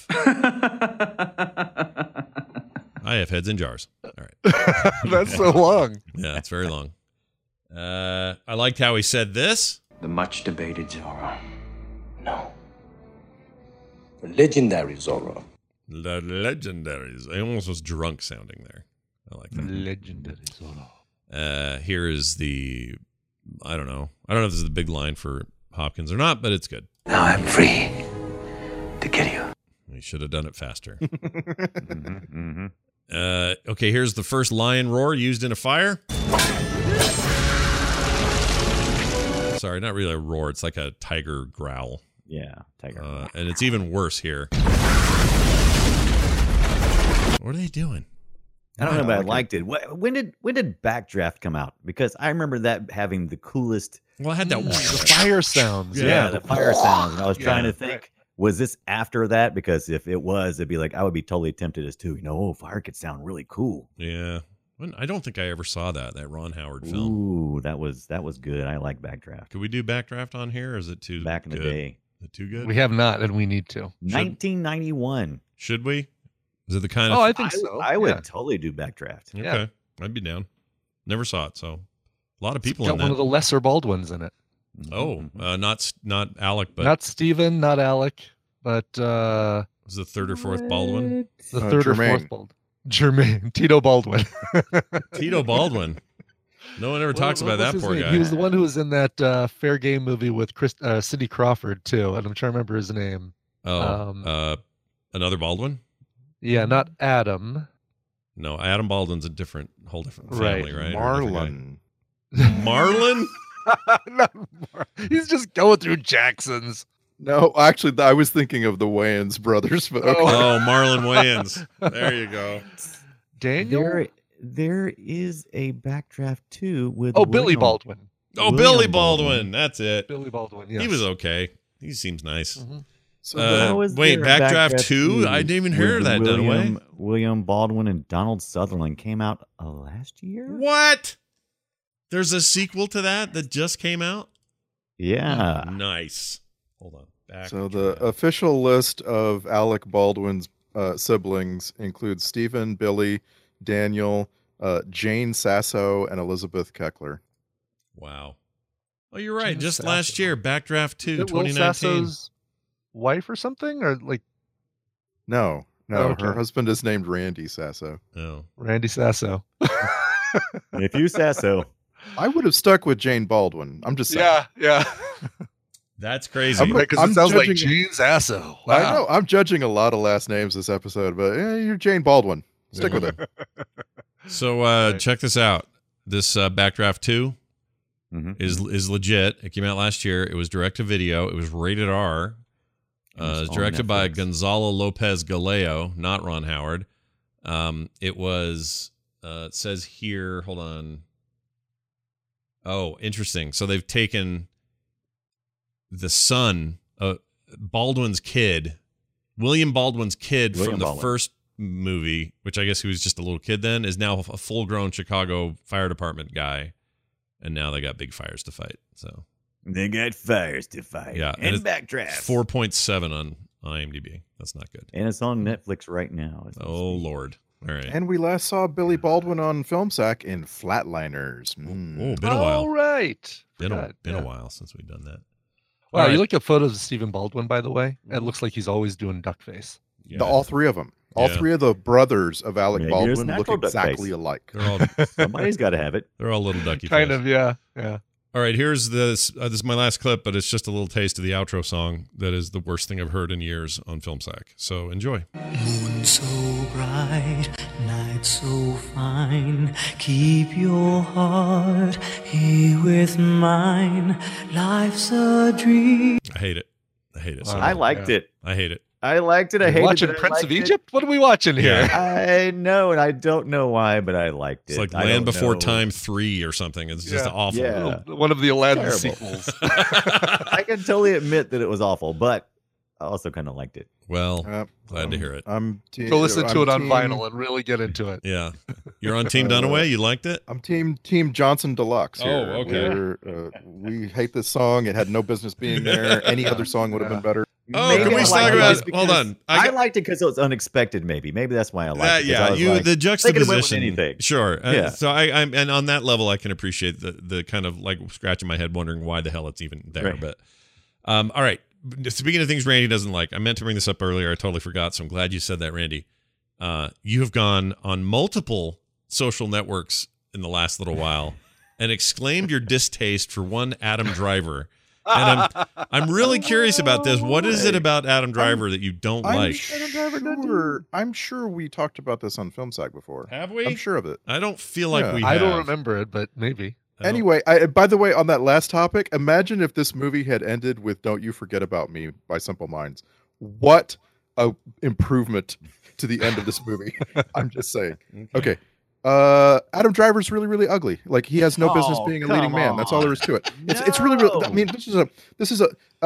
I have heads in jars. All right. That's so long. Yeah, it's very long. I liked how he said this. The much debated Zorro. No. The legendary Zorro. The legendary. I almost was drunk sounding there. I like that. Legendary Zorro. Here is the, I don't know if this is the big line for Hopkins or not, but it's good. Now I'm free to kill you. We should have done it faster. Mm-hmm. Okay, here's the first lion roar used in a fire. Sorry, not really a roar. It's like a tiger growl. Yeah, tiger. And it's even worse here. What are they doing? I don't know, but I liked it. When did Backdraft come out? Because I remember that having the coolest. Well, I had that the fire sounds. Yeah, the fire sounds. And I was trying to think, was this after that? Because if it was, it'd be like I would be totally tempted as to, fire could sound really cool. Yeah. I don't think I ever saw that Ron Howard film. Ooh, that was good. I like Backdraft. Could we do Backdraft on here, or is it too back in the good? day? Is it too good? We have not, and we need to. 1991. Should we? Is it the kind of? Oh, I think so. I would totally do Backdraft. Okay, Yeah. I'd be down. Never saw it, so a lot of people Got in that. one of the lesser Baldwins in it. Oh, not Alec, but Not Steven, not Alec, but was the third or fourth Baldwin? the third Jermaine. or fourth Baldwin. Jermaine, Tito Baldwin. Tito Baldwin. No one ever talks about that poor guy. He was the one who was in that Fair Game movie with Cindy Crawford too, and I'm trying to remember his name. Another Baldwin? Yeah, not Adam. No, Adam Baldwin's a whole different family, right? Marlon. Marlon? Not He's just going through Jacksons. No, actually, I was thinking of the Wayans brothers. But okay. Oh, Marlon Wayans. There you go. Daniel? There is a Backdraft 2 with Billy William- Baldwin. Oh, William Billy Baldwin. Baldwin. That's it. Billy Baldwin, yes. He was okay. He seems nice. Mhm. So How is wait, there a Backdraft 2? I didn't even hear with that, Dunaway. William Baldwin and Donald Sutherland came out last year? What? There's a sequel to that just came out? Yeah. Nice. Hold on. So the official list of Alec Baldwin's siblings includes Stephen, Billy, Daniel, Jane Sasso, and Elizabeth Keckler. Wow. Oh, you're right. Jane Just Sasso. last year, Backdraft 2, Is it Will 2019. Sasso's wife or something? Or like No, Okay. her husband is named Randy Sasso. Oh. Randy Sasso. If you Sasso. I would have stuck with Jane Baldwin. I'm just saying. Yeah. That's crazy. Because I'm it sounds like judging- Gene Sasso. I Wow. know. I'm judging a lot of last names this episode, but you're Jane Baldwin. Stick with it. So check this out. This Backdraft 2 Mhm. is legit. It came out last year. It was direct to video. It was rated R. was It's directed by on Netflix. Gonzalo Lopez Galeo, not Ron Howard. It was, it says here, hold on. Oh, interesting. So they've taken the son, Baldwin's kid, William Baldwin's kid William from the Baldwin. first movie, which I guess he was just a little kid then, is now a full-grown Chicago Fire Department guy. And now they got big fires to fight. So They got fires to fight. yeah, And it's Backdraft. 4.7 on IMDb. That's not good. And it's on Netflix right now. Oh Lord! All right. And we last saw Billy Baldwin on Film Sack in Flatliners. Oh, been a while. All right. Been Forgot, a yeah. while since we've done that. Wow, All right. you look at photos of Stephen Baldwin, by the way. It looks like he's always doing duck face. Yeah. All three of them. All Yeah. three of the brothers of Alec Maybe there's Baldwin look natural duck exactly face. alike. They're all Somebody's got to have it. they're all little ducky. Kind face. of, yeah. Yeah. All right, here's this. This is my last clip, but it's just a little taste of the outro song that is the worst thing I've heard in years on Film Sack. So enjoy. Moon so bright, night so fine. Keep your heart here with mine. Life's a dream. I hate it. I hate it. So Wow. I much. liked it. I hate it. I liked it. I hated Watching it. I Prince liked of it. Egypt? What are we watching here? I know, and I don't know why, but I liked it. It's like I Land don't Before know. Time 3 or something. It's just Yeah. awful. Yeah. One of the Aladdin Terrible. sequels. I can totally admit that it was awful, but I also kind of liked it. Well, glad to hear it. I'm Go listen to it on team- vinyl and really get into it. Yeah. You're on Team Dunaway? You liked it? I'm team Johnson Deluxe. Here. Oh, okay. We hate this song. It had no business being there. Any other song would have been better. Oh, Maybe can we I talk liked it about? just Hold because- on. I liked it because it was unexpected. Maybe that's why I liked it. 'cause Yeah, I was like, the they could've went with juxtaposition. anything. Sure. Yeah. So I'm and on that level, I can appreciate the kind of like scratching my head, wondering why the hell it's even there. Right. But all right. Speaking of things Randy doesn't like, I meant to bring this up earlier. I totally forgot. So I'm glad you said that, Randy. You have gone on multiple social networks in the last little while and exclaimed your distaste for one Adam Driver I'm really curious about this. What is it about Adam Driver that you don't like? I'm sure we talked about this on Film Sack before. Have we? I'm sure of it. I don't feel like we have. I don't remember it, but maybe. Anyway, by the way, on that last topic, imagine if this movie had ended with "Don't You Forget About Me" by Simple Minds. What a improvement to the end of this movie. I'm just saying. Okay. Adam Driver's really, really ugly. Like, he has no business being a leading man. That's all there is to it. It's really, really. I mean, this is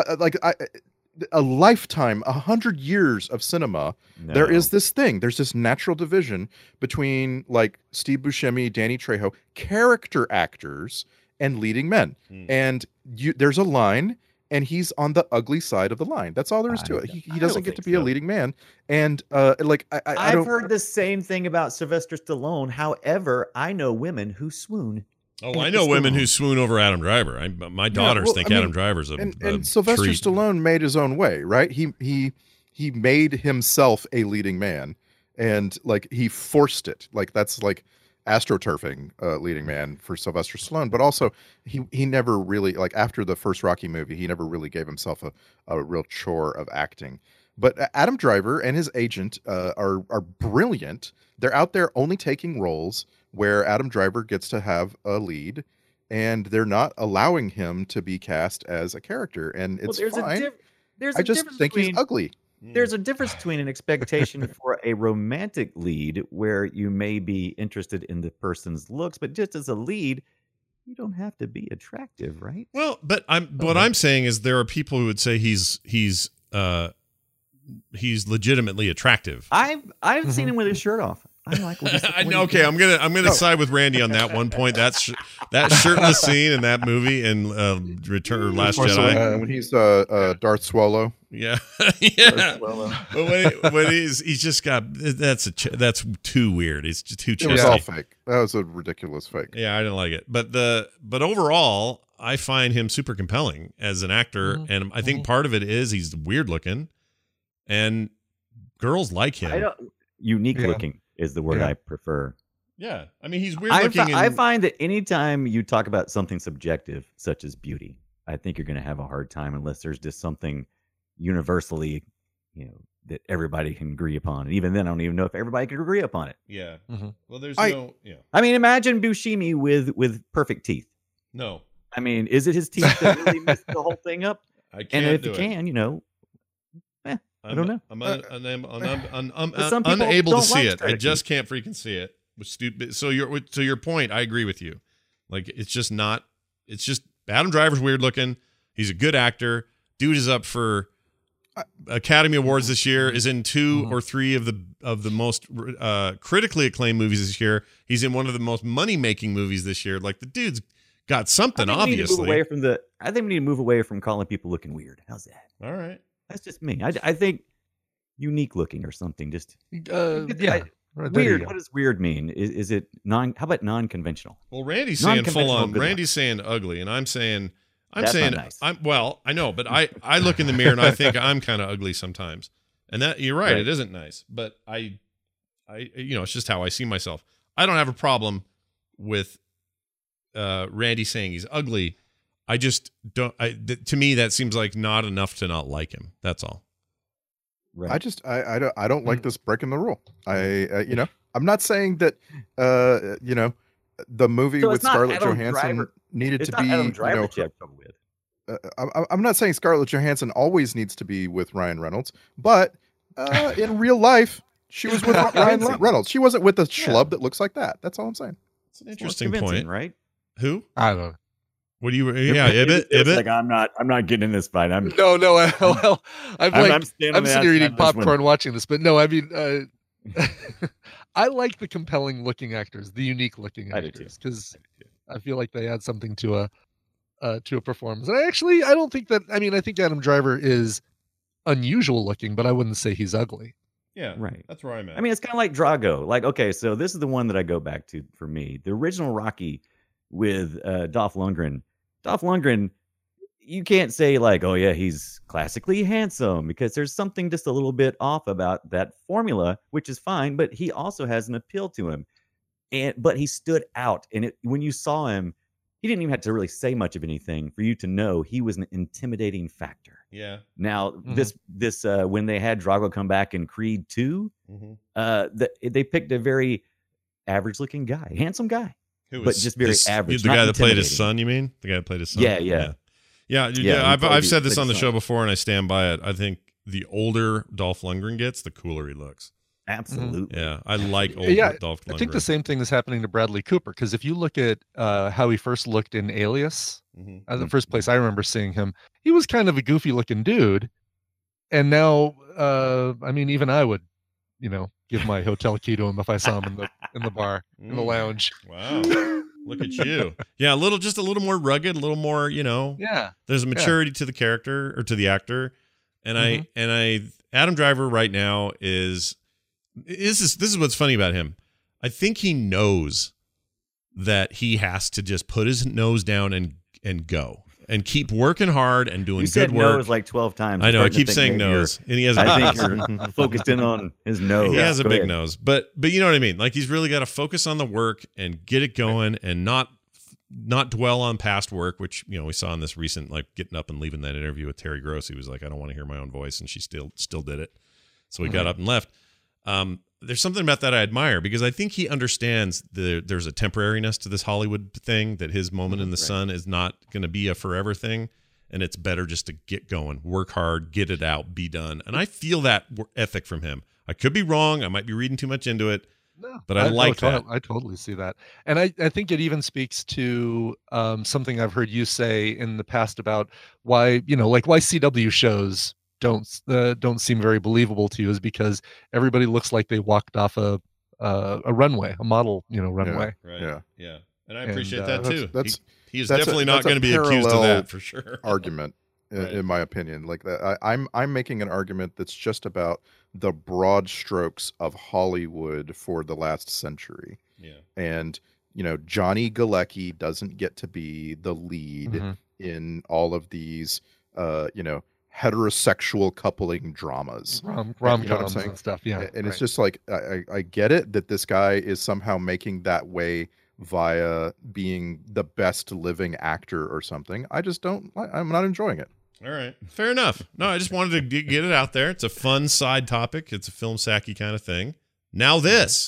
a lifetime, 100 years of cinema. No. There is this thing. There's this natural division between like Steve Buscemi, Danny Trejo, character actors, and leading men. And there's a line, and he's on the ugly side of the line. That's all there is to it. He doesn't get to be a leading man. And I've heard the same thing about Sylvester Stallone. However, I know women who swoon. Oh, I know women who swoon over Adam Driver. My daughters think Adam Driver's a and Sylvester treat. Stallone made his own way, right? He made himself a leading man, and like he forced it. Like that's like astroturfing leading man for Sylvester Stallone. But also he never really, like after the first Rocky movie, he never really gave himself a real chore of acting. But Adam Driver and his agent are brilliant. They're out there only taking roles where Adam Driver gets to have a lead, and they're not allowing him to be cast as a character. And it's fine. I just think he's ugly. There's a difference between an expectation for a romantic lead where you may be interested in the person's looks, but just as a lead, you don't have to be attractive, right? Well, but what I'm saying is there are people who would say he's legitimately attractive. I've seen him with his shirt off. I like. Okay, I'm gonna side with Randy on that one point. That shirtless scene in that movie in Last Jedi when he's Darth Swallow. Yeah, yeah. But when he's just got that's too weird. It's just too chesty. It was all fake. That was a ridiculous fake. Yeah, I didn't like it. But overall, I find him super compelling as an actor, and I think part of it is he's weird looking, and girls like him. Unique looking is the word I prefer. Yeah, I mean he's weird looking. I find that anytime you talk about something subjective, such as beauty, I think you're going to have a hard time unless there's just something universally, that everybody can agree upon. And even then, I don't even know if everybody can agree upon it. Yeah. Well, there's I mean, imagine Buscemi with perfect teeth. No. I mean, is it his teeth that really messed the whole thing up? I can't. And if do you it. can, I don't know. I'm unable to see it. I just can't freaking see it. Stupid. So your point, I agree with you. Like it's just Adam Driver's weird looking. He's a good actor. Dude is up for Academy Awards this year. Is in 2 or 3 of the most critically acclaimed movies this year. He's in one of the most money making movies this year. Like the dude's got something. Obviously, I think we need to move away from calling people looking weird. How's that? All right. That's just me. I think unique looking or something. Just yeah. Weird. What does weird mean? Is it how about non-conventional? Well, Randy's saying full on. Randy's saying ugly, and I'm saying nice. I know, but I look in the mirror and I think I'm kind of ugly sometimes, and that you're right. It isn't nice, but I it's just how I see myself. I don't have a problem with Randy saying he's ugly. I just don't. To me, that seems like not enough to not like him. That's all. Right. I don't like this breaking the rule. I'm not saying that the movie with Scarlett Johansson needed to be. Adam Driver you have trouble with. I'm not saying Scarlett Johansson always needs to be with Ryan Reynolds, but in real life, she was with Ryan Reynolds. She wasn't with a schlub that looks like that. That's all I'm saying. It's an interesting point, right? Who? I don't know. What do you? Yeah, Ibit. Like I'm not getting in this fight. No. Well, I'm sitting here eating popcorn watching this, but no, I mean, I like the compelling looking actors, the unique looking actors, because I feel like they add something to a performance. And I don't think that. I mean, I think Adam Driver is unusual looking, but I wouldn't say he's ugly. Yeah, right. That's where I'm at. I mean, it's kind of like Drago. Like, okay, so this is the one that I go back to for me. The original Rocky with Dolph Lundgren. Dolph Lundgren, you can't say like, oh yeah, he's classically handsome, because there's something just a little bit off about that formula, which is fine, but he also has an appeal to him. But he stood out. And when you saw him, he didn't even have to really say much of anything for you to know he was an intimidating factor. Yeah. Now, this when they had Drago come back in Creed 2, they picked a very average-looking guy, handsome guy, but just very average. The guy that played his son, you mean? The guy that played his son? Yeah. I've said this on the show before, and I stand by it. I think the older Dolph Lundgren gets, the cooler he looks. Absolutely. Yeah, I like old Dolph Lundgren. I think the same thing is happening to Bradley Cooper, because if you look at how he first looked in Alias, the first place I remember seeing him, he was kind of a goofy looking dude. And now, I mean, even I would, give my hotel key to him if I saw him in the bar, in the lounge. Wow. Look at you. Yeah, just a little more rugged, a little more, Yeah. There's a maturity to the character or to the actor. And Adam Driver right now this is what's funny about him. I think he knows that he has to just put his nose down and go and keep working hard and doing good work. Nose like 12 times. I know. I keep saying nose, and he has. I think you're focused in on his nose. He has a big nose, but you know what I mean. Like he's really got to focus on the work and get it going, and not dwell on past work, which we saw in this recent getting up and leaving that interview with Terry Gross. He was like, I don't want to hear my own voice, and she still did it. So he got up and left. There's something about that I admire, because I think he understands there's a temporariness to this Hollywood thing, that his moment in the sun is not going to be a forever thing, and it's better just to get going, work hard, get it out, be done. And I feel that ethic from him. I could be wrong. I might be reading too much into it, but I like that. I totally see that. And I think it even speaks to something I've heard you say in the past about why, why CW shows don't seem very believable to you, is because everybody looks like they walked off a runway, a model, runway. Yeah. And I appreciate that too. He is that's definitely not going to be accused of that, for sure. Argument, in my opinion, like that. I'm making an argument that's just about the broad strokes of Hollywood for the last century. Yeah. And Johnny Galecki doesn't get to be the lead in all of these heterosexual coupling dramas, rom-coms and stuff. Yeah. And it's just like, I get it that this guy is somehow making that way via being the best living actor or something. I'm not enjoying it. All right. Fair enough. No, I just wanted to get it out there. It's a fun side topic. It's a film sacky kind of thing. Now this.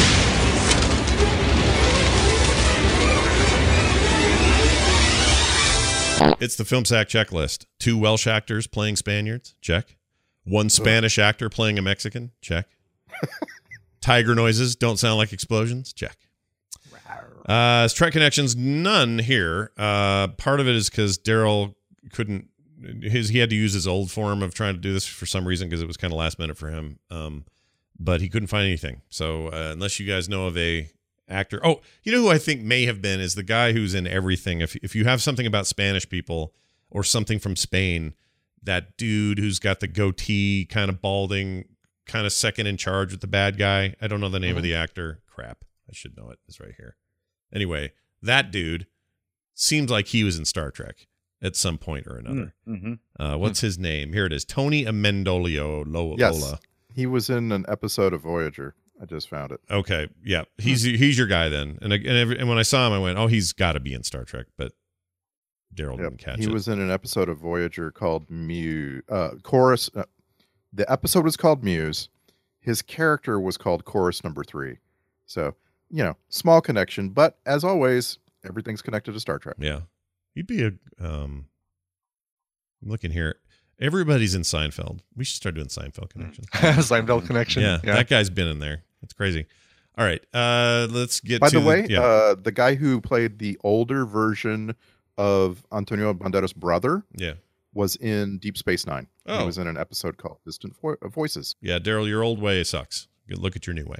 It's the Film Sack checklist. 2 Welsh actors playing Spaniards. Check. 1 Spanish actor playing a Mexican. Check. Tiger noises don't sound like explosions. Check. Trek connections, none here. Part of it is because Daryl couldn't. He had to use his old form of trying to do this for some reason, because it was kind of last minute for him. But he couldn't find anything. So unless you guys know of a actor. Oh, you know who I think may have been is the guy who's in everything. If you have something about Spanish people or something from Spain, that dude who's got the goatee, kind of balding, kind of second in charge with the bad guy. I don't know the name of the actor. Crap. I should know it. It's right here. Anyway, that dude seems like he was in Star Trek at some point or another. What's his name? Here it is. Tony Amendolia Lola. Yes, he was in an episode of Voyager. I just found it. Okay, yeah, he's your guy then. And when I saw him, I went, "Oh, he's got to be in Star Trek." But Daryl didn't catch it. He was in an episode of Voyager called Muse. Chorus. The episode was called Muse. His character was called Chorus Number 3. So small connection, but as always, everything's connected to Star Trek. Yeah, he'd be a. I'm looking here. Everybody's in Seinfeld. We should start doing Seinfeld connections. Seinfeld connection. Yeah, that guy's been in there. It's crazy. All right, let's get. By the way, the guy who played the older version of Antonio Banderas' brother, was in Deep Space Nine. Oh. He was in an episode called Distant Voices. Yeah, Daryl, your old way sucks. Look at your new way.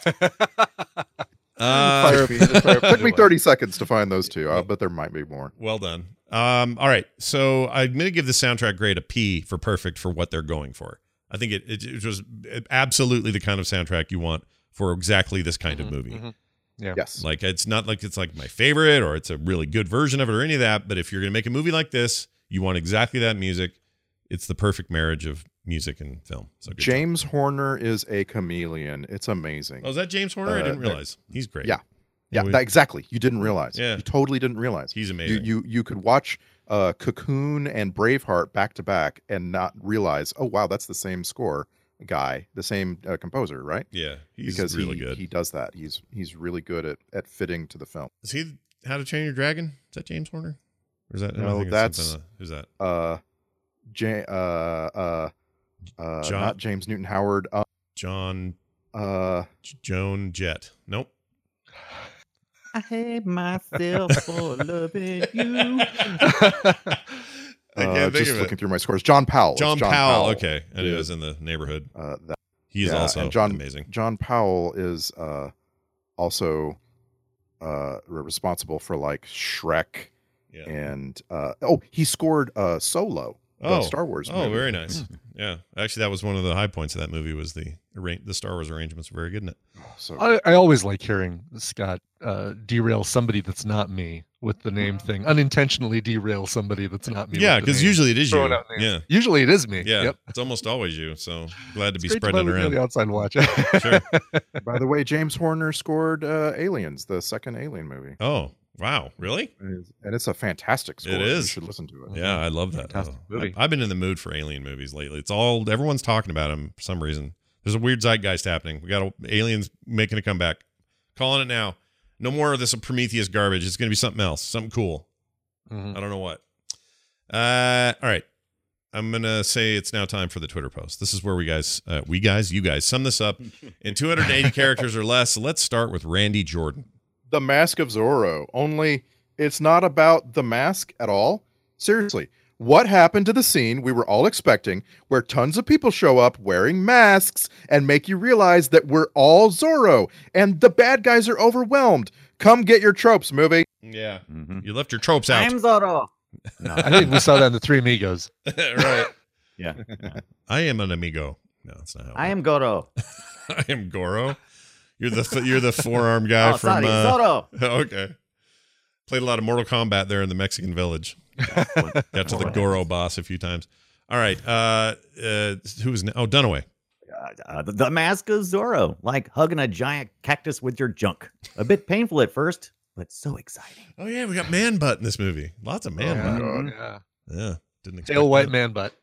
Took me 30 seconds to find those two, but there might be more. Well done. All right, so I'm going to give the soundtrack grade a P for perfect for what they're going for. I think it was absolutely the kind of soundtrack you want for exactly this kind of movie. Yeah. Yes. Like it's not like it's like my favorite or it's a really good version of it or any of that, but if you're going to make a movie like this, you want exactly that music. It's the perfect marriage of music and film. So James Horner is a chameleon. It's amazing. Oh, is that James Horner? I didn't realize. He's great. Yeah. Yeah, exactly. You didn't realize. Yeah. You totally didn't realize. He's amazing. You could watch Cocoon and Braveheart back to back and not realize, oh wow, that's the same score guy, the same composer, right? Yeah, he's because really good. He does that. He's really good at fitting to the film. Is he How to Train Your Dragon? Is that James Horner? Or is that No, that's who's that? Not James Newton Howard. Joan Jett. Nope. I hate myself for loving you. I can't think just of looking it. through my scores. John Powell. John Powell. Okay, and he was in the neighborhood. He's also amazing. John Powell is also responsible for like Shrek, and he scored Solo, the Star Wars movie. Oh, very nice. Yeah, actually, that was one of the high points of that movie. Was the Star Wars arrangements were very good in it. So I always like hearing Scott derail somebody that's not me with the name thing. Unintentionally derail somebody that's not me. Yeah, because usually it is you. Yeah, usually it is me. Yeah, yep. It's almost always you. So glad to be It's great spreading it to around. the outside watch. Sure. By the way, James Horner scored Aliens, the second Alien movie. Oh, wow, really? And it's a fantastic score. It is. You should listen to it. Yeah, I love that. Fantastic movie. I've been in the mood for alien movies lately. Everyone's talking about them for some reason. There's a weird zeitgeist happening. We got aliens making a comeback. Calling it now. No more of this Prometheus garbage. It's going to be something else, something cool. I don't know what. All right. I'm going to say it's now time for the Twitter post. This is where you guys sum this up in 280 characters or less. So let's start with Randy Jordan. The Mask of Zorro. Only it's not about the mask at all. Seriously. What happened to the scene we were all expecting where tons of people show up wearing masks and make you realize that we're all Zorro and the bad guys are overwhelmed? Come get your tropes, movie. Yeah. You left your tropes out. I'm Zorro. No, I think we saw that in the Three Amigos. Right. Yeah. I am an amigo. No, it's not. I am Goro. I am Goro. You're the forearm guy Oh, from sorry, Zorro. Okay. Played a lot of Mortal Kombat there in the Mexican village. Got to the Goro boss a few times. All right. Who is now? Oh, Dunaway. The Mask of Zorro, like hugging a giant cactus with your junk. A bit painful at first, but so exciting. Oh yeah, we got man butt in this movie. Lots of man butt. Yeah. Yeah. Didn't expect Pale white that. man butt.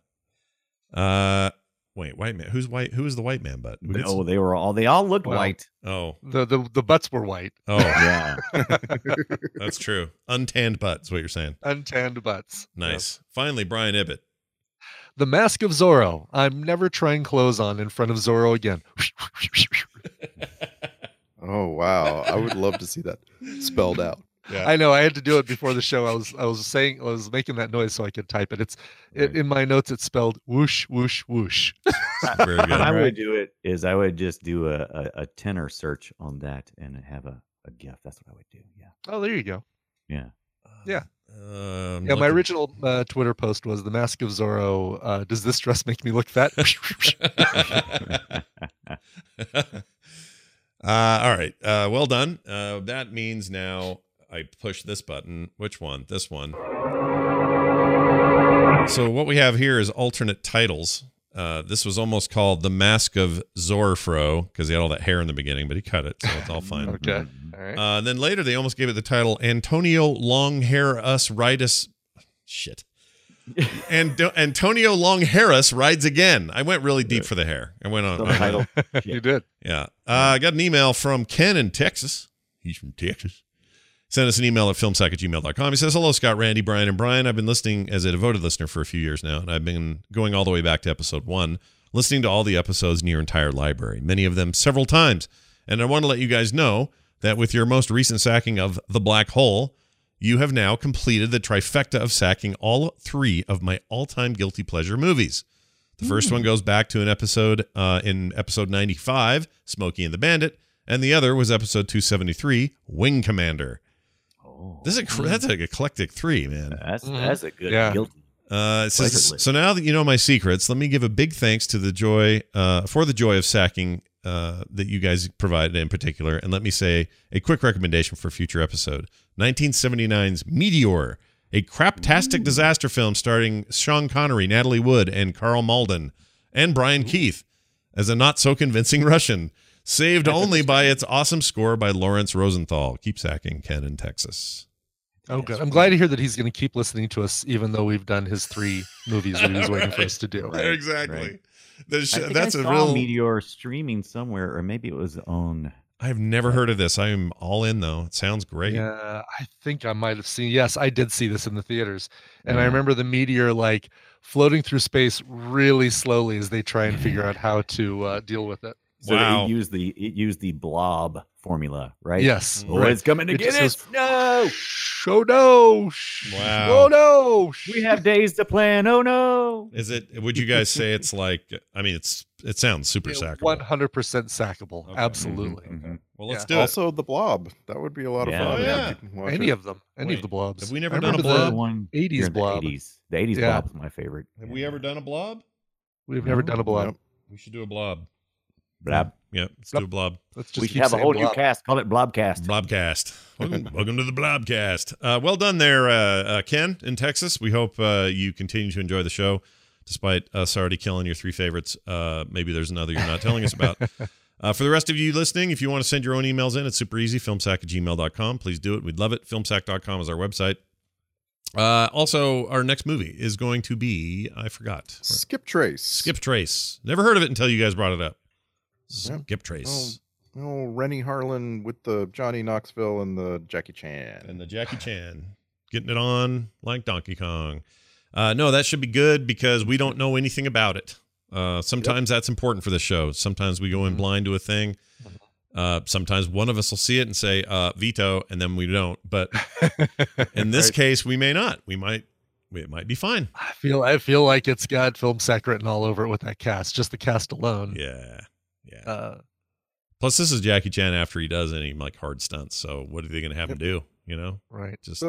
Yeah. Wait, white man. Who's white? Who was the white man butt? They all looked white. Oh. The butts were white. Oh. Yeah. That's true. Untanned butt is what you're saying. Untanned butts. Nice. Finally, Brian Ibbett. The Mask of Zorro. I'm never trying clothes on in front of Zorro again. Oh wow. I would love to see that spelled out. Yeah. I know. I had to do it before the show. I was making that noise so I could type it. In my notes. It's spelled whoosh whoosh whoosh. Very good. What I would do it is I would just do a tenor search on that and have a GIF. That's what I would do. Yeah. Oh, there you go. Yeah. Yeah. My original Twitter post was the Mask of Zorro. Does this dress make me look fat? All right. Well done. That means now I push this button. Which one? This one. So what we have here is alternate titles. This was almost called The Mask of Zorfro because he had all that hair in the beginning, but he cut it, so it's all fine. Okay. All right. And then later they almost gave it the title Antonio Longhair Rides. Shit. And Antonio Longhairus Rides Again. I went really deep for the hair. I went on. Title. You did. Yeah. I got an email from Ken in Texas. He's from Texas. Send us an email at filmsack@gmail.com. He says, hello, Scott, Randy, Brian, and Brian. I've been listening as a devoted listener for a few years now, and I've been going all the way back to episode 1, listening to all the episodes in your entire library, many of them several times. And I want to let you guys know that with your most recent sacking of The Black Hole, you have now completed the trifecta of sacking all 3 of my all-time guilty pleasure movies. The first one goes back to an episode in episode 95, Smokey and the Bandit, and the other was episode 273, Wing Commander. That's an eclectic 3, man. That's a good guilty. So now that you know my secrets, let me give a big thanks to the joy of sacking that you guys provided in particular, and let me say a quick recommendation for a future episode: 1979's Meteor, a craptastic disaster film starring Sean Connery, Natalie Wood, and Carl Malden, and Brian Keith as a not so convincing Russian. Saved only by its awesome score by Lawrence Rosenthal. Keep sacking Ken in Texas. Oh, good. I'm glad to hear that he's going to keep listening to us, even though we've done his 3 movies that he was waiting for us to do. Right, exactly. Right. That's I a saw real Meteor streaming somewhere, or maybe it was on. I've never heard of this. I'm all in though. It sounds great. Yeah, I think I might have seen. Yes, I did see this in the theaters, and I remember the meteor like floating through space really slowly as they try and figure out how to deal with it. So it used the blob formula, right? Yes. Oh, it's coming to get us. No. Oh no. Wow. Oh no. We have days to plan. Oh no. Is it? Would you guys say it's like? I mean, it sounds super sackable. 100% sackable. Okay. Absolutely. Mm-hmm. Well, let's do it. Also, the Blob. That would be a lot of fun. Yeah. Any of them. Any of the blobs. Have we never I done a remember blob? the One 80s blob. The 80s blob is my favorite. Have we ever done a blob? We've never done a blob. Nope. We should do a blob. Blob. Yeah, let's do a blob. Let's just We keep should have a saying whole new blob. cast. Call it Blobcast. Blobcast. Welcome to the Blobcast. Well done there, Ken in Texas. We hope you continue to enjoy the show, despite us already killing your 3 favorites. Maybe there's another you're not telling us about. For the rest of you listening, if you want to send your own emails in, it's super easy, filmsack@gmail.com. Please do it. We'd love it. Filmsack.com is our website. Also, our next movie is going to be, I forgot. Skip Trace. Skip Trace. Never heard of it until you guys brought it up. Skip Trace. Oh, Rennie Harlan with the Johnny Knoxville and the Jackie Chan. And the Jackie Chan. Getting it on like Donkey Kong. No, that should be good because we don't know anything about it. Sometimes that's important for the show. Sometimes we go in blind to a thing. Sometimes one of us will see it and say, veto, and then we don't. But in this case, we may not. It might be fine. I feel like it's got Film Sack written all over it with that cast, just the cast alone. Yeah. Plus, this is Jackie Chan after he does any like hard stunts. So what are they going to have him do? You know, right? Just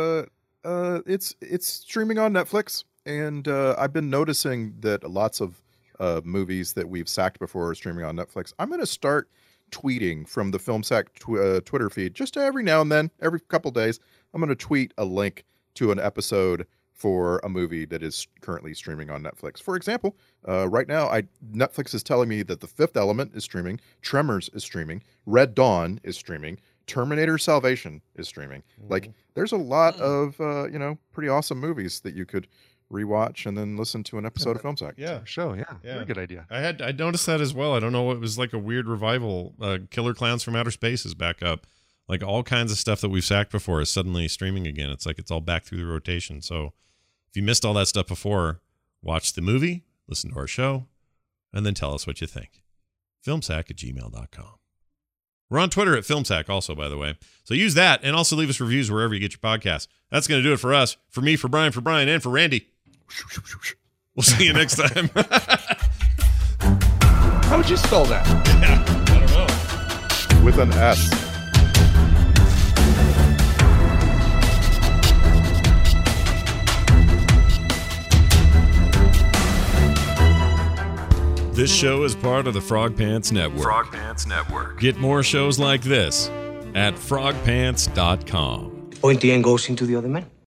it's streaming on Netflix, and I've been noticing that lots of movies that we've sacked before are streaming on Netflix. I'm going to start tweeting from the Film Sack Twitter feed just every now and then, every couple days. I'm going to tweet a link to an episode for a movie that is currently streaming on Netflix. For example, right now, Netflix is telling me that The Fifth Element is streaming, Tremors is streaming, Red Dawn is streaming, Terminator Salvation is streaming. Like, there's a lot of, pretty awesome movies that you could rewatch and then listen to an episode of Film Sack. Yeah. Show, yeah. Very good idea. I noticed that as well. I don't know. It was like a weird revival. Killer Clowns from Outer Space is back up. Like all kinds of stuff that we've sacked before is suddenly streaming again. It's like it's all back through the rotation. So if you missed all that stuff before, watch the movie, listen to our show, and then tell us what you think. Filmsack@gmail.com. We're on Twitter at Filmsack also, by the way. So use that and also leave us reviews wherever you get your podcasts. That's going to do it for us, for me, for Brian, and for Randy. We'll see you next time. How would you spell that? Yeah, I don't know. With an S. This show is part of the Frog Pants Network. Frog Pants Network. Get more shows like this at frogpants.com. Point the end goes into the other man.